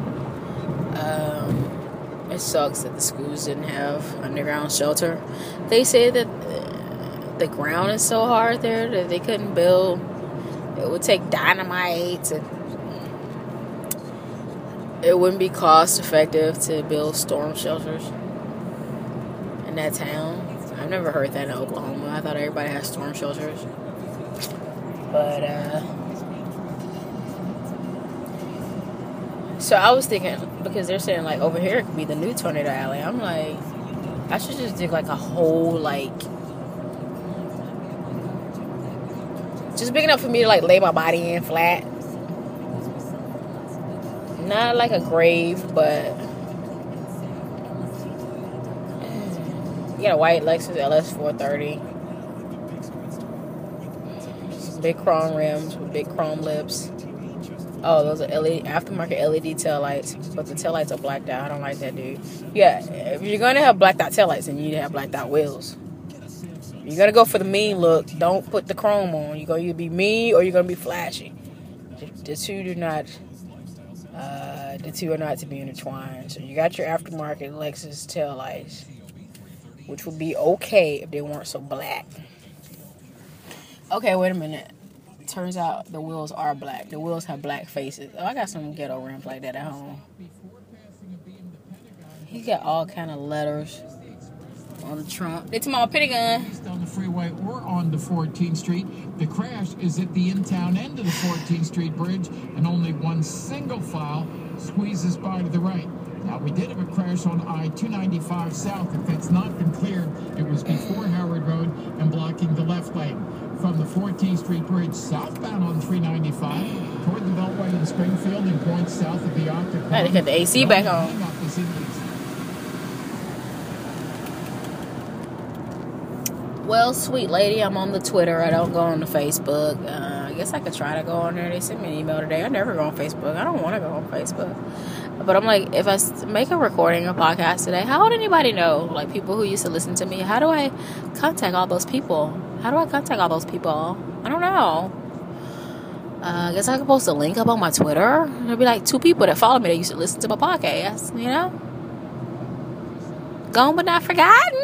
Um, it sucks that the schools didn't have underground shelter. They say that the ground is so hard there that they couldn't build. It would take dynamite to... It wouldn't be cost effective to build storm shelters in that town. I've never heard that in Oklahoma. I thought everybody had storm shelters. But, uh, so I was thinking, because they're saying, like, over here it could be the new Tornado Alley. I'm like, I should just dig, like, a hole, like, just big enough for me to, like, lay my body in flat. Not like a grave, but you got a white Lexus L S four thirty. Big chrome rims with big chrome lips. Oh, those are L E D, aftermarket L E D taillights, but the taillights are blacked out. I don't like that, dude. Yeah, if you're going to have blacked out taillights, then you need to have blacked out wheels. You're going to go for the mean look. Don't put the chrome on. You're going to either be mean or you're going to be flashy. The, the two do not, uh, the two are not to be intertwined. So you got your aftermarket Lexus taillights, which would be okay if they weren't so black. Okay, wait a minute. Turns out the wheels are black. The wheels have black faces. Oh, I got some ghetto rims like that at home. He got all kind of letters on the trunk. They took my Pentagon. On the freeway or on the fourteenth Street. The crash is at the in-town end of the fourteenth Street Bridge, and only one single file squeezes by to the right. Now, we did have a crash on I two ninety-five South. If it's not been cleared, it was before Howard Road and blocking the left lane. From the fourteenth Street Bridge southbound on three ninety-five toward the Beltway in Springfield and points south of the Octagon. I had to cut the A C back on. Well, sweet lady, I'm on the Twitter. I don't go on the Facebook. Uh, I guess I could try to go on there. They sent me an email today. I never go on Facebook. I don't want to go on Facebook. But I'm like, if I make a recording, a podcast today, how would anybody know? Like, people who used to listen to me, how do I contact all those people? How do I contact all those people? I don't know. Uh, I guess I could post a link up on my Twitter. There'll be like two people that follow me that used to listen to my podcast, you know? Gone but not forgotten.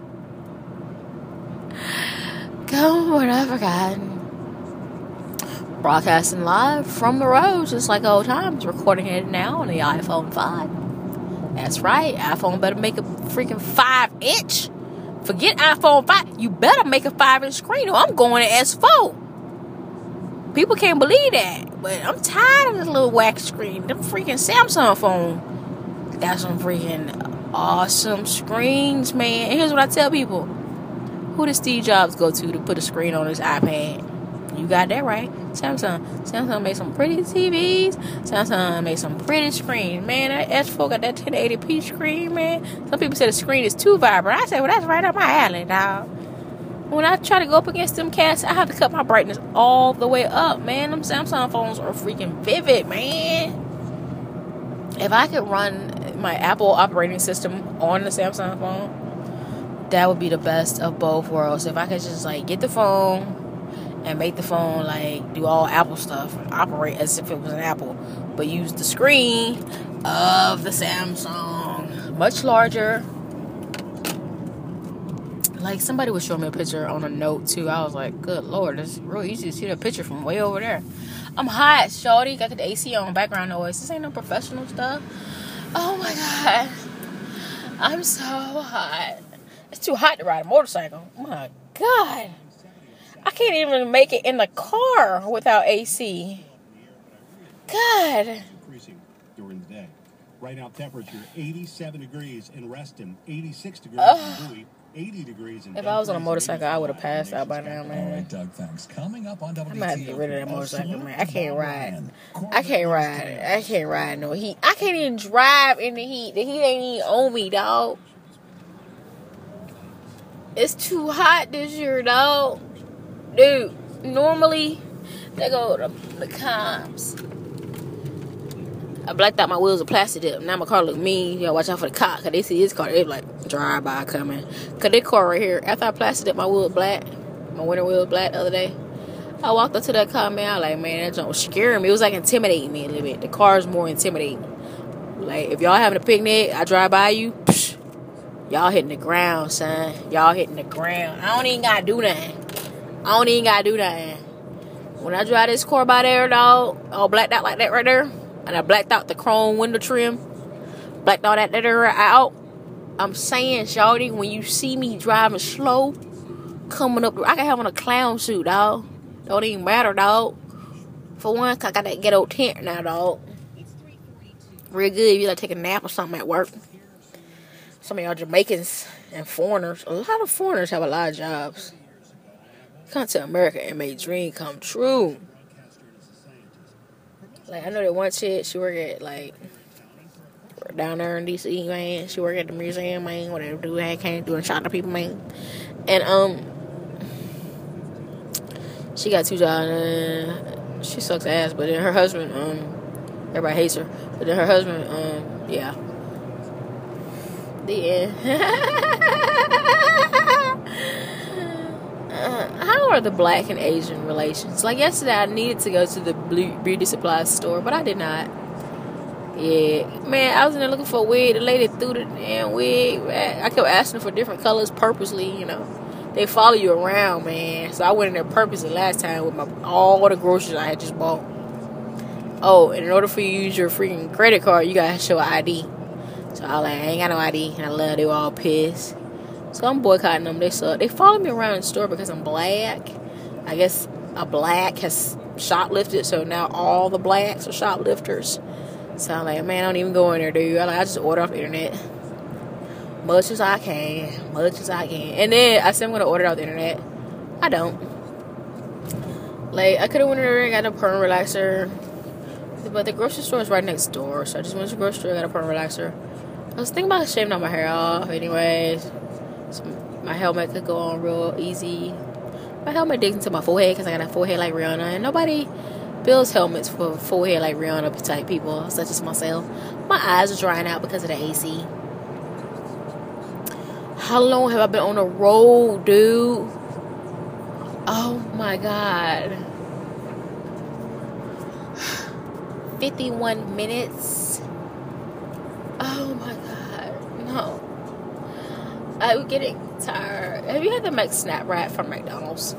Gone but not forgotten. Broadcasting live from the road, just like old times. Recording it now on the iPhone five. That's right. iPhone better make a freaking five inch. Forget iPhone five. You better make a five inch screen or I'm going to S four. People can't believe that. But I'm tired of this little wax screen. Them freaking Samsung phone got some freaking awesome screens, man. And here's what I tell people. Who did Steve Jobs go to to put a screen on his iPad? You got that right. Samsung. Samsung made some pretty T Vs. Samsung made some pretty screens. Man, that S four got that ten eighty p screen, man. Some people say the screen is too vibrant. I say, well, that's right up my alley, dog. When I try to go up against them cats, I have to cut my brightness all the way up, man. Them Samsung phones are freaking vivid, man. If I could run my Apple operating system on the Samsung phone, that would be the best of both worlds. If I could just, like, get the phone and make the phone, like, do all Apple stuff, operate as if it was an Apple, but use the screen of the Samsung. Much larger. Like, somebody was showing me a picture on a note, too. I was like, good Lord, it's real easy to see that picture from way over there. I'm hot, shorty. Got the A C on, background noise. This ain't no professional stuff. Oh, my God. I'm so hot. It's too hot to ride a motorcycle. My God. I can't even make it in the car without A C. God. Increasing during the day. Right now, temperature eighty-seven degrees in Reston, eighty-six degrees uh, in Bowie, eighty degrees in. If I was on a motorcycle, I would have passed out by now, man. All right, Doug, thanks. Coming up on W T O. I might have to get rid of that motorcycle, man. I can't ride. I can't ride. I can't ride no heat. I can't even drive in the heat. The heat ain't even on me, dog. It's too hot this year, dog. Dude, normally they go to the cops. I blacked out my wheels with plastic dip. Now my car look mean. You gotta watch out for the cop, cause they see his car, they like drive by coming. Cause this car right here, after I plastic dip my wheel black, my winter wheel black the other day, I walked up to that car, man. I was like, man, that junk was scaring me. It was like intimidating me a little bit. The car's more intimidating. Like, if y'all having a picnic, I drive by you, psh, y'all hitting the ground, son. Y'all hitting the ground. I don't even gotta do nothing. I don't even gotta do nothing. When I drive this car by there, dog, all blacked out like that right there, and I blacked out the chrome window trim, blacked all that there out. I'm saying, shawty, when you see me driving slow, coming up, I can have on a clown suit, dog. Don't even matter, dog. For one, I got that ghetto tent now, dog. Real good if you like take a nap or something at work. Some of y'all Jamaicans and foreigners, a lot of foreigners have a lot of jobs. Come to America and make dream come true. Like, I know that one chick, she work at, like, down there in D C, man. She work at the museum, man. Whatever do, I can't do and shot to people, man. And, um, she got two jobs, and she sucks ass, but then her husband, um, everybody hates her, but then her husband, um, yeah. The end. uh, how are the black and Asian relations? Like, yesterday I needed to go to the beauty supply store, but I did not. Yeah, man, I was in there looking for a wig. The lady threw the damn wig. Man, I kept asking for different colors purposely, you know. They follow you around, man. So I went in there purposely last time with my all the groceries I had just bought. Oh, and in order for you to use your freaking credit card, you gotta show an I D. So I was like, I ain't got no I D. And I love they were all pissed. So I'm boycotting them. They suck. They follow me around the store because I'm black. I guess a black has shoplifted, so now all the blacks are shoplifters. So I'm like, man, I don't even go in there, dude. I like, I just order off the internet. Much as I can. Much as I can. And then I said I'm going to order it off the internet. I don't. Like, I could have went in there and got a perm relaxer. But the grocery store is right next door. So I just went to the grocery store and got a perm relaxer. I was thinking about shaving out my hair off anyways. So my helmet could go on real easy. My helmet digs into my forehead because I got a forehead like Rihanna. And nobody builds helmets for forehead like Rihanna type people, such as myself. My eyes are drying out because of the A C. How long have I been on the road, dude? Oh my God. fifty-one minutes. Oh my God. No. I'm getting tired. Have you had the McSnap wrap from McDonald's?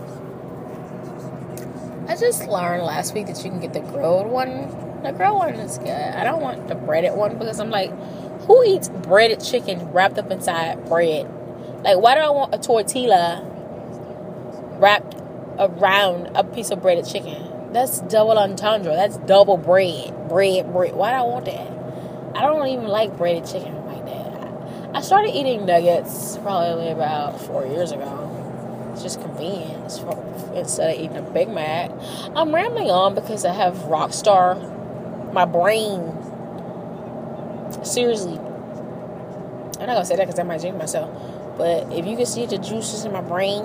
I just learned last week that you can get the grilled one. The grilled one is good. I don't want the breaded one because I'm like, who eats breaded chicken wrapped up inside bread? Like, why do I want a tortilla wrapped around a piece of breaded chicken? That's double entendre. That's double bread. Bread, bread. Why do I want that? I don't even like breaded chicken like that. I started eating nuggets probably about four years ago. It's just convenient. It's for, instead of eating a Big Mac. I'm rambling on because I have Rockstar. My brain. Seriously. I'm not going to say that because I might jinx myself. But if you can see the juices in my brain,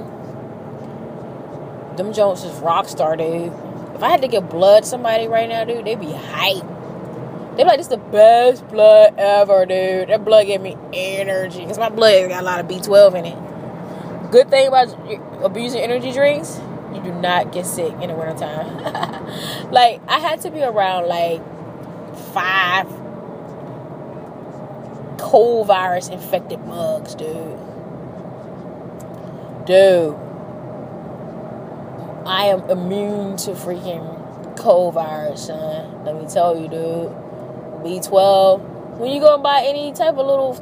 them Jones is Rockstar, dude. If I had to give blood to somebody right now, dude, they'd be hype. They'd be like, this is the best blood ever, dude. That blood gave me energy. Because my blood got a lot of B twelve in it. Good thing about abusing energy drinks, you do not get sick in the wintertime. Like, I had to be around, like, five cold virus infected mugs, dude. Dude. I am immune to freaking cold virus, son. Let me tell you, dude. B twelve. When you go and buy any type of little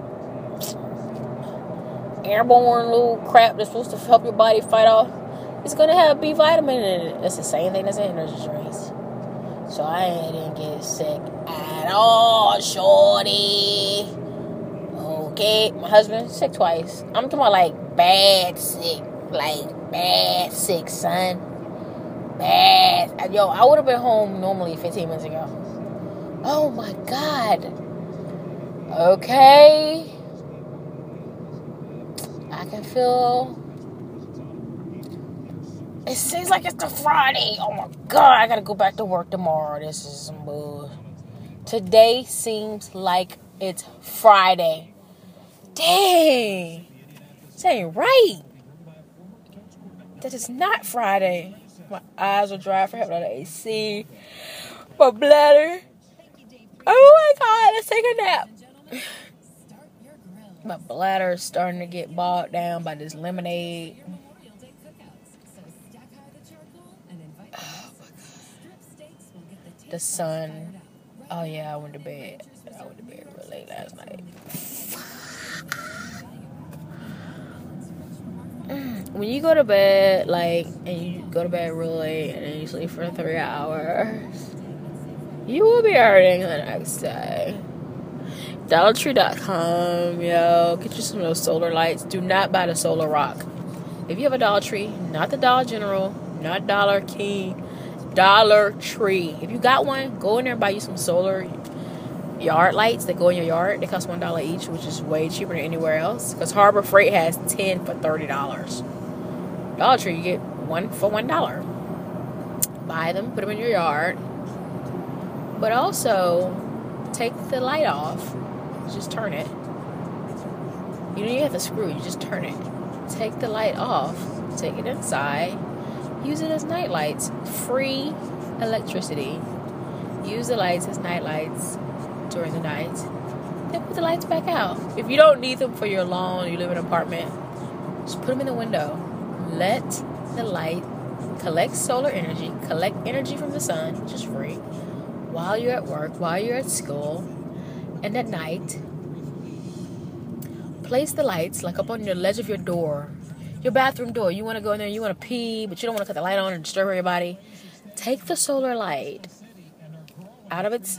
airborne little crap that's supposed to help your body fight off, it's going to have B vitamin in it. It's the same thing as energy drinks. So I didn't get sick at all, shorty. Okay, my husband sick twice. I'm talking about like bad sick. Like bad sick, son. Bad. Yo, I would have been home normally fifteen minutes ago. Oh my God. Okay. I can feel. It seems like it's the Friday. Oh my God. I gotta go back to work tomorrow. This is some bull. Today seems like it's Friday. Dang. This ain't right. That is not Friday. My eyes are dry for having on the A C. My bladder. Oh my God, let's take a nap. My bladder is starting to get bogged down by this lemonade. Oh my God. The sun. Oh yeah, I went to bed. I went to bed real late last night. when you go to bed, like, and you go to bed real late, and then you sleep for three hours, you will be hurting the next day. Dollar Tree dot com, yo, get you some of those solar lights. Do not buy the Solar Rock. If you have a Dollar Tree, not the Dollar General, not Dollar King, Dollar Tree. If you got one, go in there and buy you some solar yard lights that go in your yard. They cost one dollar each, which is way cheaper than anywhere else. Because Harbor Freight has ten for thirty dollars. Dollar Tree, you get one for one dollar. Buy them, put them in your yard. But also, take the light off. Just turn it. You don't even have to screw it. You just turn it. Take the light off. Take it inside. Use it as night lights. Free electricity. Use the lights as night lights during the night. Then put the lights back out. If you don't need them for your lawn, you live in an apartment, just put them in the window. Let the light collect solar energy, collect energy from the sun, which is free, while you're at work, while you're at school. And at night, place the lights like up on your ledge of your door, your bathroom door. You want to go in there, you want to pee, but you don't want to cut the light on and disturb everybody. Take the solar light out of its,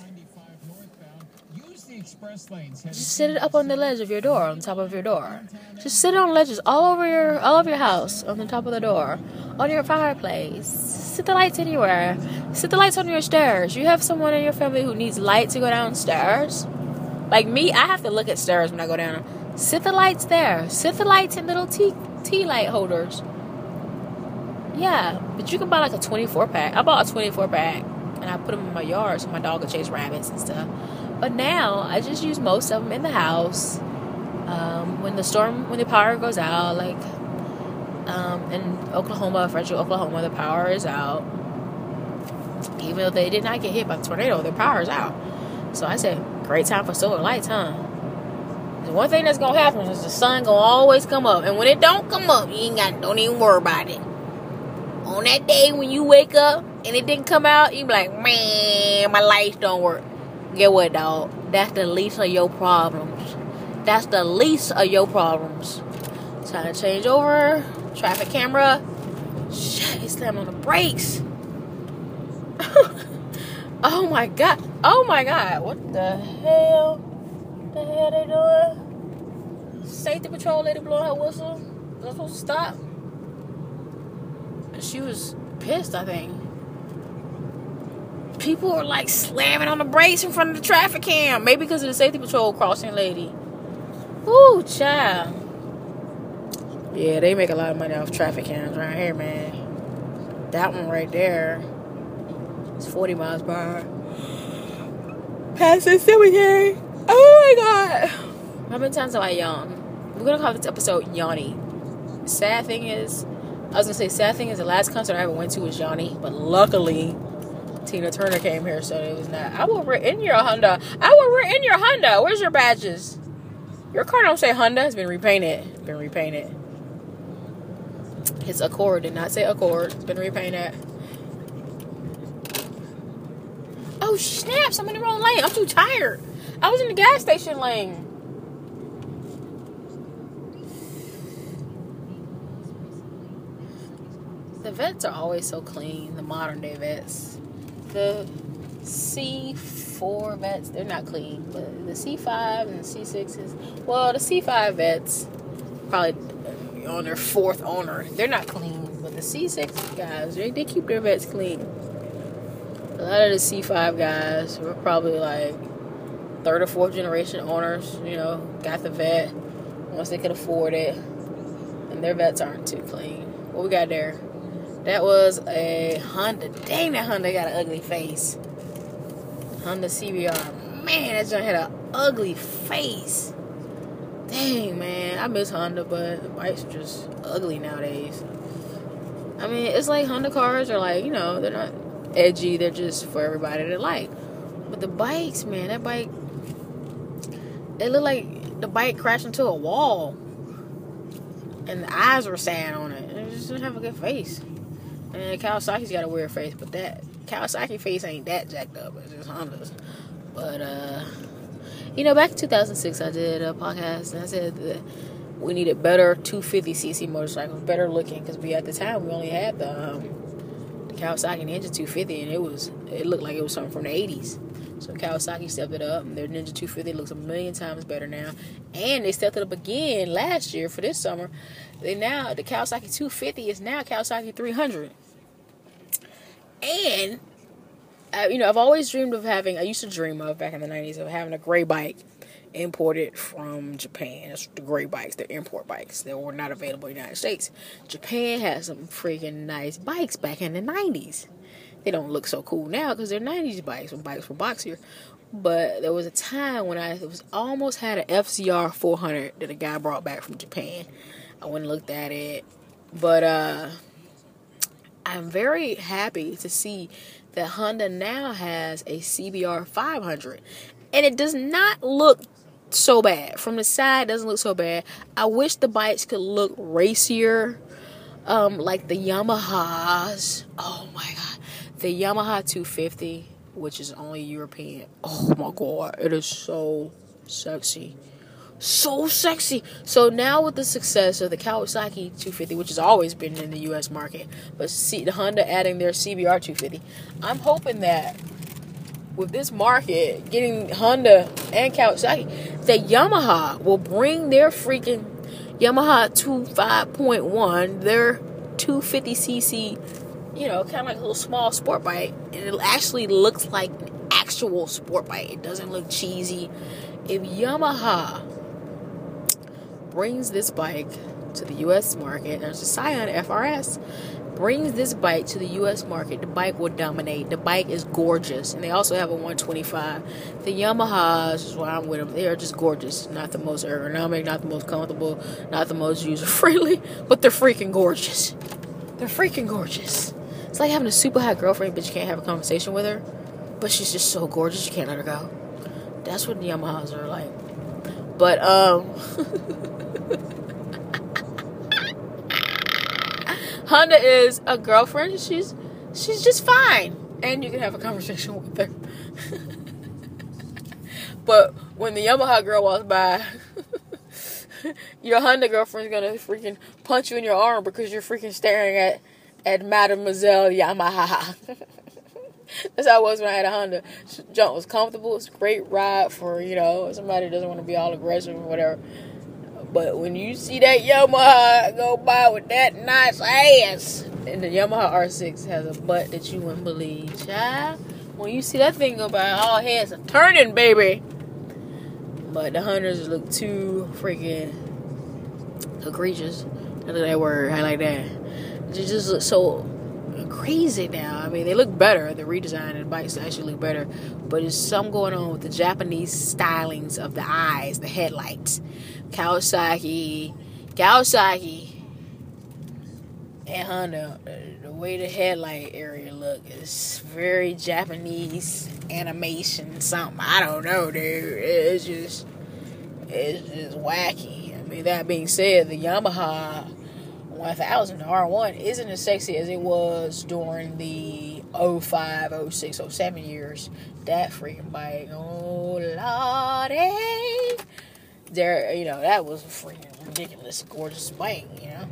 just sit it up on the ledge of your door, on top of your door. Just sit it on ledges all over your, all over your house, on the top of the door, on your fireplace. Sit the lights anywhere. Sit the lights on your stairs. You have someone in your family who needs light to go downstairs. Like me, I have to look at stairs when I go down. Sit the lights there. Sit the lights in little tea tea light holders. Yeah, but you can buy like a twenty-four pack. I bought a twenty-four pack, and I put them in my yard so my dog could chase rabbits and stuff. But now I just use most of them in the house. Um, when the storm, when the power goes out, like um, in Oklahoma, Frederick, Oklahoma, the power is out. Even though they did not get hit by the tornado, their power is out. So I said, great time for solar lights, huh? The one thing that's gonna happen is the sun gonna always come up, and when it don't come up, you ain't got, don't even worry about it. On that day when you wake up and it didn't come out, you be like, man, my lights don't work. Get what, dog? That's the least of your problems. That's the least of your problems. Time to change over. Traffic camera. Shit, he slammed on the brakes. Oh my god. Oh my god. What the hell? What the hell they doing? Safety patrol lady blowing her whistle. Was I supposed to stop? She was pissed, I think. People were like slamming on the brakes in front of the traffic cam. Maybe because of the safety patrol crossing lady. Ooh, child. Yeah, they make a lot of money off traffic cams around here, man. That one right there is forty miles per hour. Past the cemetery. Oh my god. How many times have I yawned? We're gonna call this episode Yanni. Sad thing is, I was gonna say sad thing is the last concert I ever went to was Yanni, but luckily Tina Turner came here, so it was not. I will re- in your Honda. I will re- in your Honda. Where's your badges? Your car don't say Honda. It's been repainted. It's been repainted. It's Accord. Did not say Accord. It's been repainted. Oh snaps! I'm in the wrong lane. I'm too tired. I was in the gas station lane. The vets are always so clean. The modern day vets. The C four vets, they're not clean, but the C five and the C sixes, well, the C five vets probably on their fourth owner, they're not clean, but the C six guys, they, they keep their vets clean. A lot of the C five guys were probably like third or fourth generation owners, you know, got the vet once they could afford it, and their vets aren't too clean. What we got there? That was a Honda. Dang, that Honda got an ugly face. Honda C B R. Man, that joint had an ugly face. Dang, man. I miss Honda, but the bikes are just ugly nowadays. I mean, it's like Honda cars are like, you know, they're not edgy. They're just for everybody to like. But the bikes, man, that bike, it looked like the bike crashed into a wall. And the eyes were sad on it. It just didn't have a good face. And Kawasaki's got a weird face, but that Kawasaki face ain't that jacked up. It's just Honda's. But, uh, you know, back in two thousand six, I did a podcast, and I said that we needed better two fifty c c motorcycles, better looking, because we at the time we only had the, um, the Kawasaki Ninja two fifty, and it was it looked like it was something from the eighties. So Kawasaki stepped it up, and their Ninja two fifty looks a million times better now. And they stepped it up again last year for this summer. They now the Kawasaki two fifty is now Kawasaki three hundred. And uh, you know, I've always dreamed of having. I used to dream of back in the nineties of having a gray bike imported from Japan. It's the gray bikes, they're import bikes. They were not available in the United States. Japan had some freaking nice bikes back in the nineties. They don't look so cool now because they're nineties bikes, when bikes were boxier. But there was a time when I was almost had an F Z R four hundred that a guy brought back from Japan. I went and looked at it. But uh, I'm very happy to see that Honda now has a C B R five hundred. And it does not look so bad. From the side, it doesn't look so bad. I wish the bikes could look racier, um, like the Yamahas. Oh my god. The Yamaha two fifty, which is only European. Oh my god, it is so sexy. So sexy. So now with the success of the Kawasaki two fifty, which has always been in the U S market, but see the Honda adding their C B R two fifty, I'm hoping that with this market getting Honda and Kawasaki, that Yamaha will bring their freaking Yamaha twenty-five point one, their two fifty c c, you know, kind of like a little small sport bike, and it actually looks like an actual sport bike. It doesn't look cheesy. If Yamaha brings this bike to the U S market, there's a Scion F R S, brings this bike to the U S market, the bike will dominate. The bike is gorgeous, and they also have a one twenty-five. The Yamahas, is why I'm with them, they are just gorgeous. Not the most ergonomic, not the most comfortable, not the most user-friendly, but they're freaking gorgeous. They're freaking gorgeous. It's like having a super hot girlfriend, but you can't have a conversation with her, but she's just so gorgeous you can't let her go. That's what the Yamahas are like. But, um... Honda is a girlfriend. She's she's just fine, and you can have a conversation with her. But when the Yamaha girl walks by, your Honda girlfriend's gonna freaking punch you in your arm because you're freaking staring at at Mademoiselle Yamaha. That's how it was when I had a Honda. Jump was comfortable. It's a great ride for, you know, somebody who doesn't want to be all aggressive or whatever. But when you see that Yamaha go by with that nice ass, and the Yamaha R six has a butt that you wouldn't believe, child. When you see that thing go by, all heads are turning, baby. But the Hondas look too freaking egregious. Look at that word, I like that. They just look so crazy now. I mean, they look better. The redesign of the bikes actually look better. But there's something going on with the Japanese stylings of the eyes, the headlights. Kawasaki, Kawasaki, and Honda, the way the headlight area look is very Japanese animation, something. I don't know, dude. It's just, it's just wacky. I mean, that being said, the Yamaha one thousand, the R one, isn't as sexy as it was during the oh five, oh six, oh seven years. That freaking bike, oh lordy. There, you know, that was a freaking ridiculous, gorgeous bike, you know.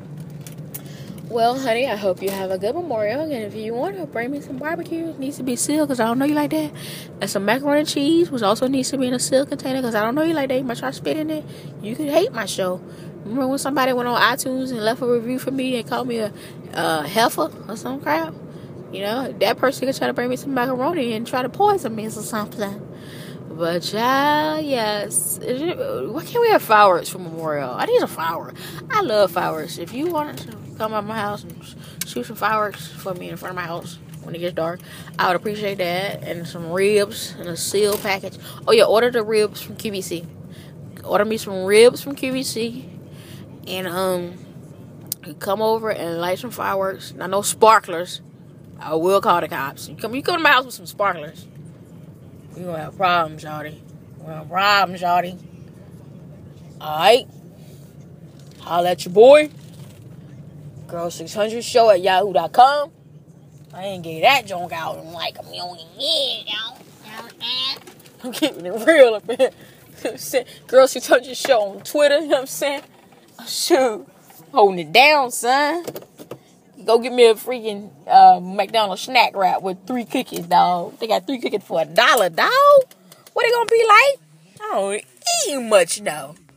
Well, honey, I hope you have a good Memorial. And if you want to bring me some barbecue, it needs to be sealed because I don't know you like that. And some macaroni and cheese, which also needs to be in a sealed container because I don't know you like that. You might try to spit in it. You could hate my show. Remember when somebody went on iTunes and left a review for me and called me a uh, heifer or some crap? You know, that person could try to bring me some macaroni and try to poison me or something. But, child, yes. Why can't we have fireworks for Memorial? I need a firework. I love fireworks. If you want to come by my house and shoot some fireworks for me in front of my house when it gets dark, I would appreciate that. And some ribs and a sealed package. Oh, yeah, order the ribs from Q V C. Order me some ribs from Q V C. And, um, come over and light some fireworks. Now, no sparklers. I will call the cops. You come, you come to my house with some sparklers. We're going to have problems, shawty. We're going to have problems, shawty. Alright? Holla at your boy. Girl six hundred show at yahoo dot com. I ain't gave that junk out in like a million years, y'all. I'm keeping it real up here. Girl, she told you show on Twitter, you know what I'm saying? Shoot. Holding it down, son. Go get me a freaking uh, McDonald's snack wrap with three cookies, dog. They got three cookies for a dollar, dog. What they gonna be like? I don't eat much, though.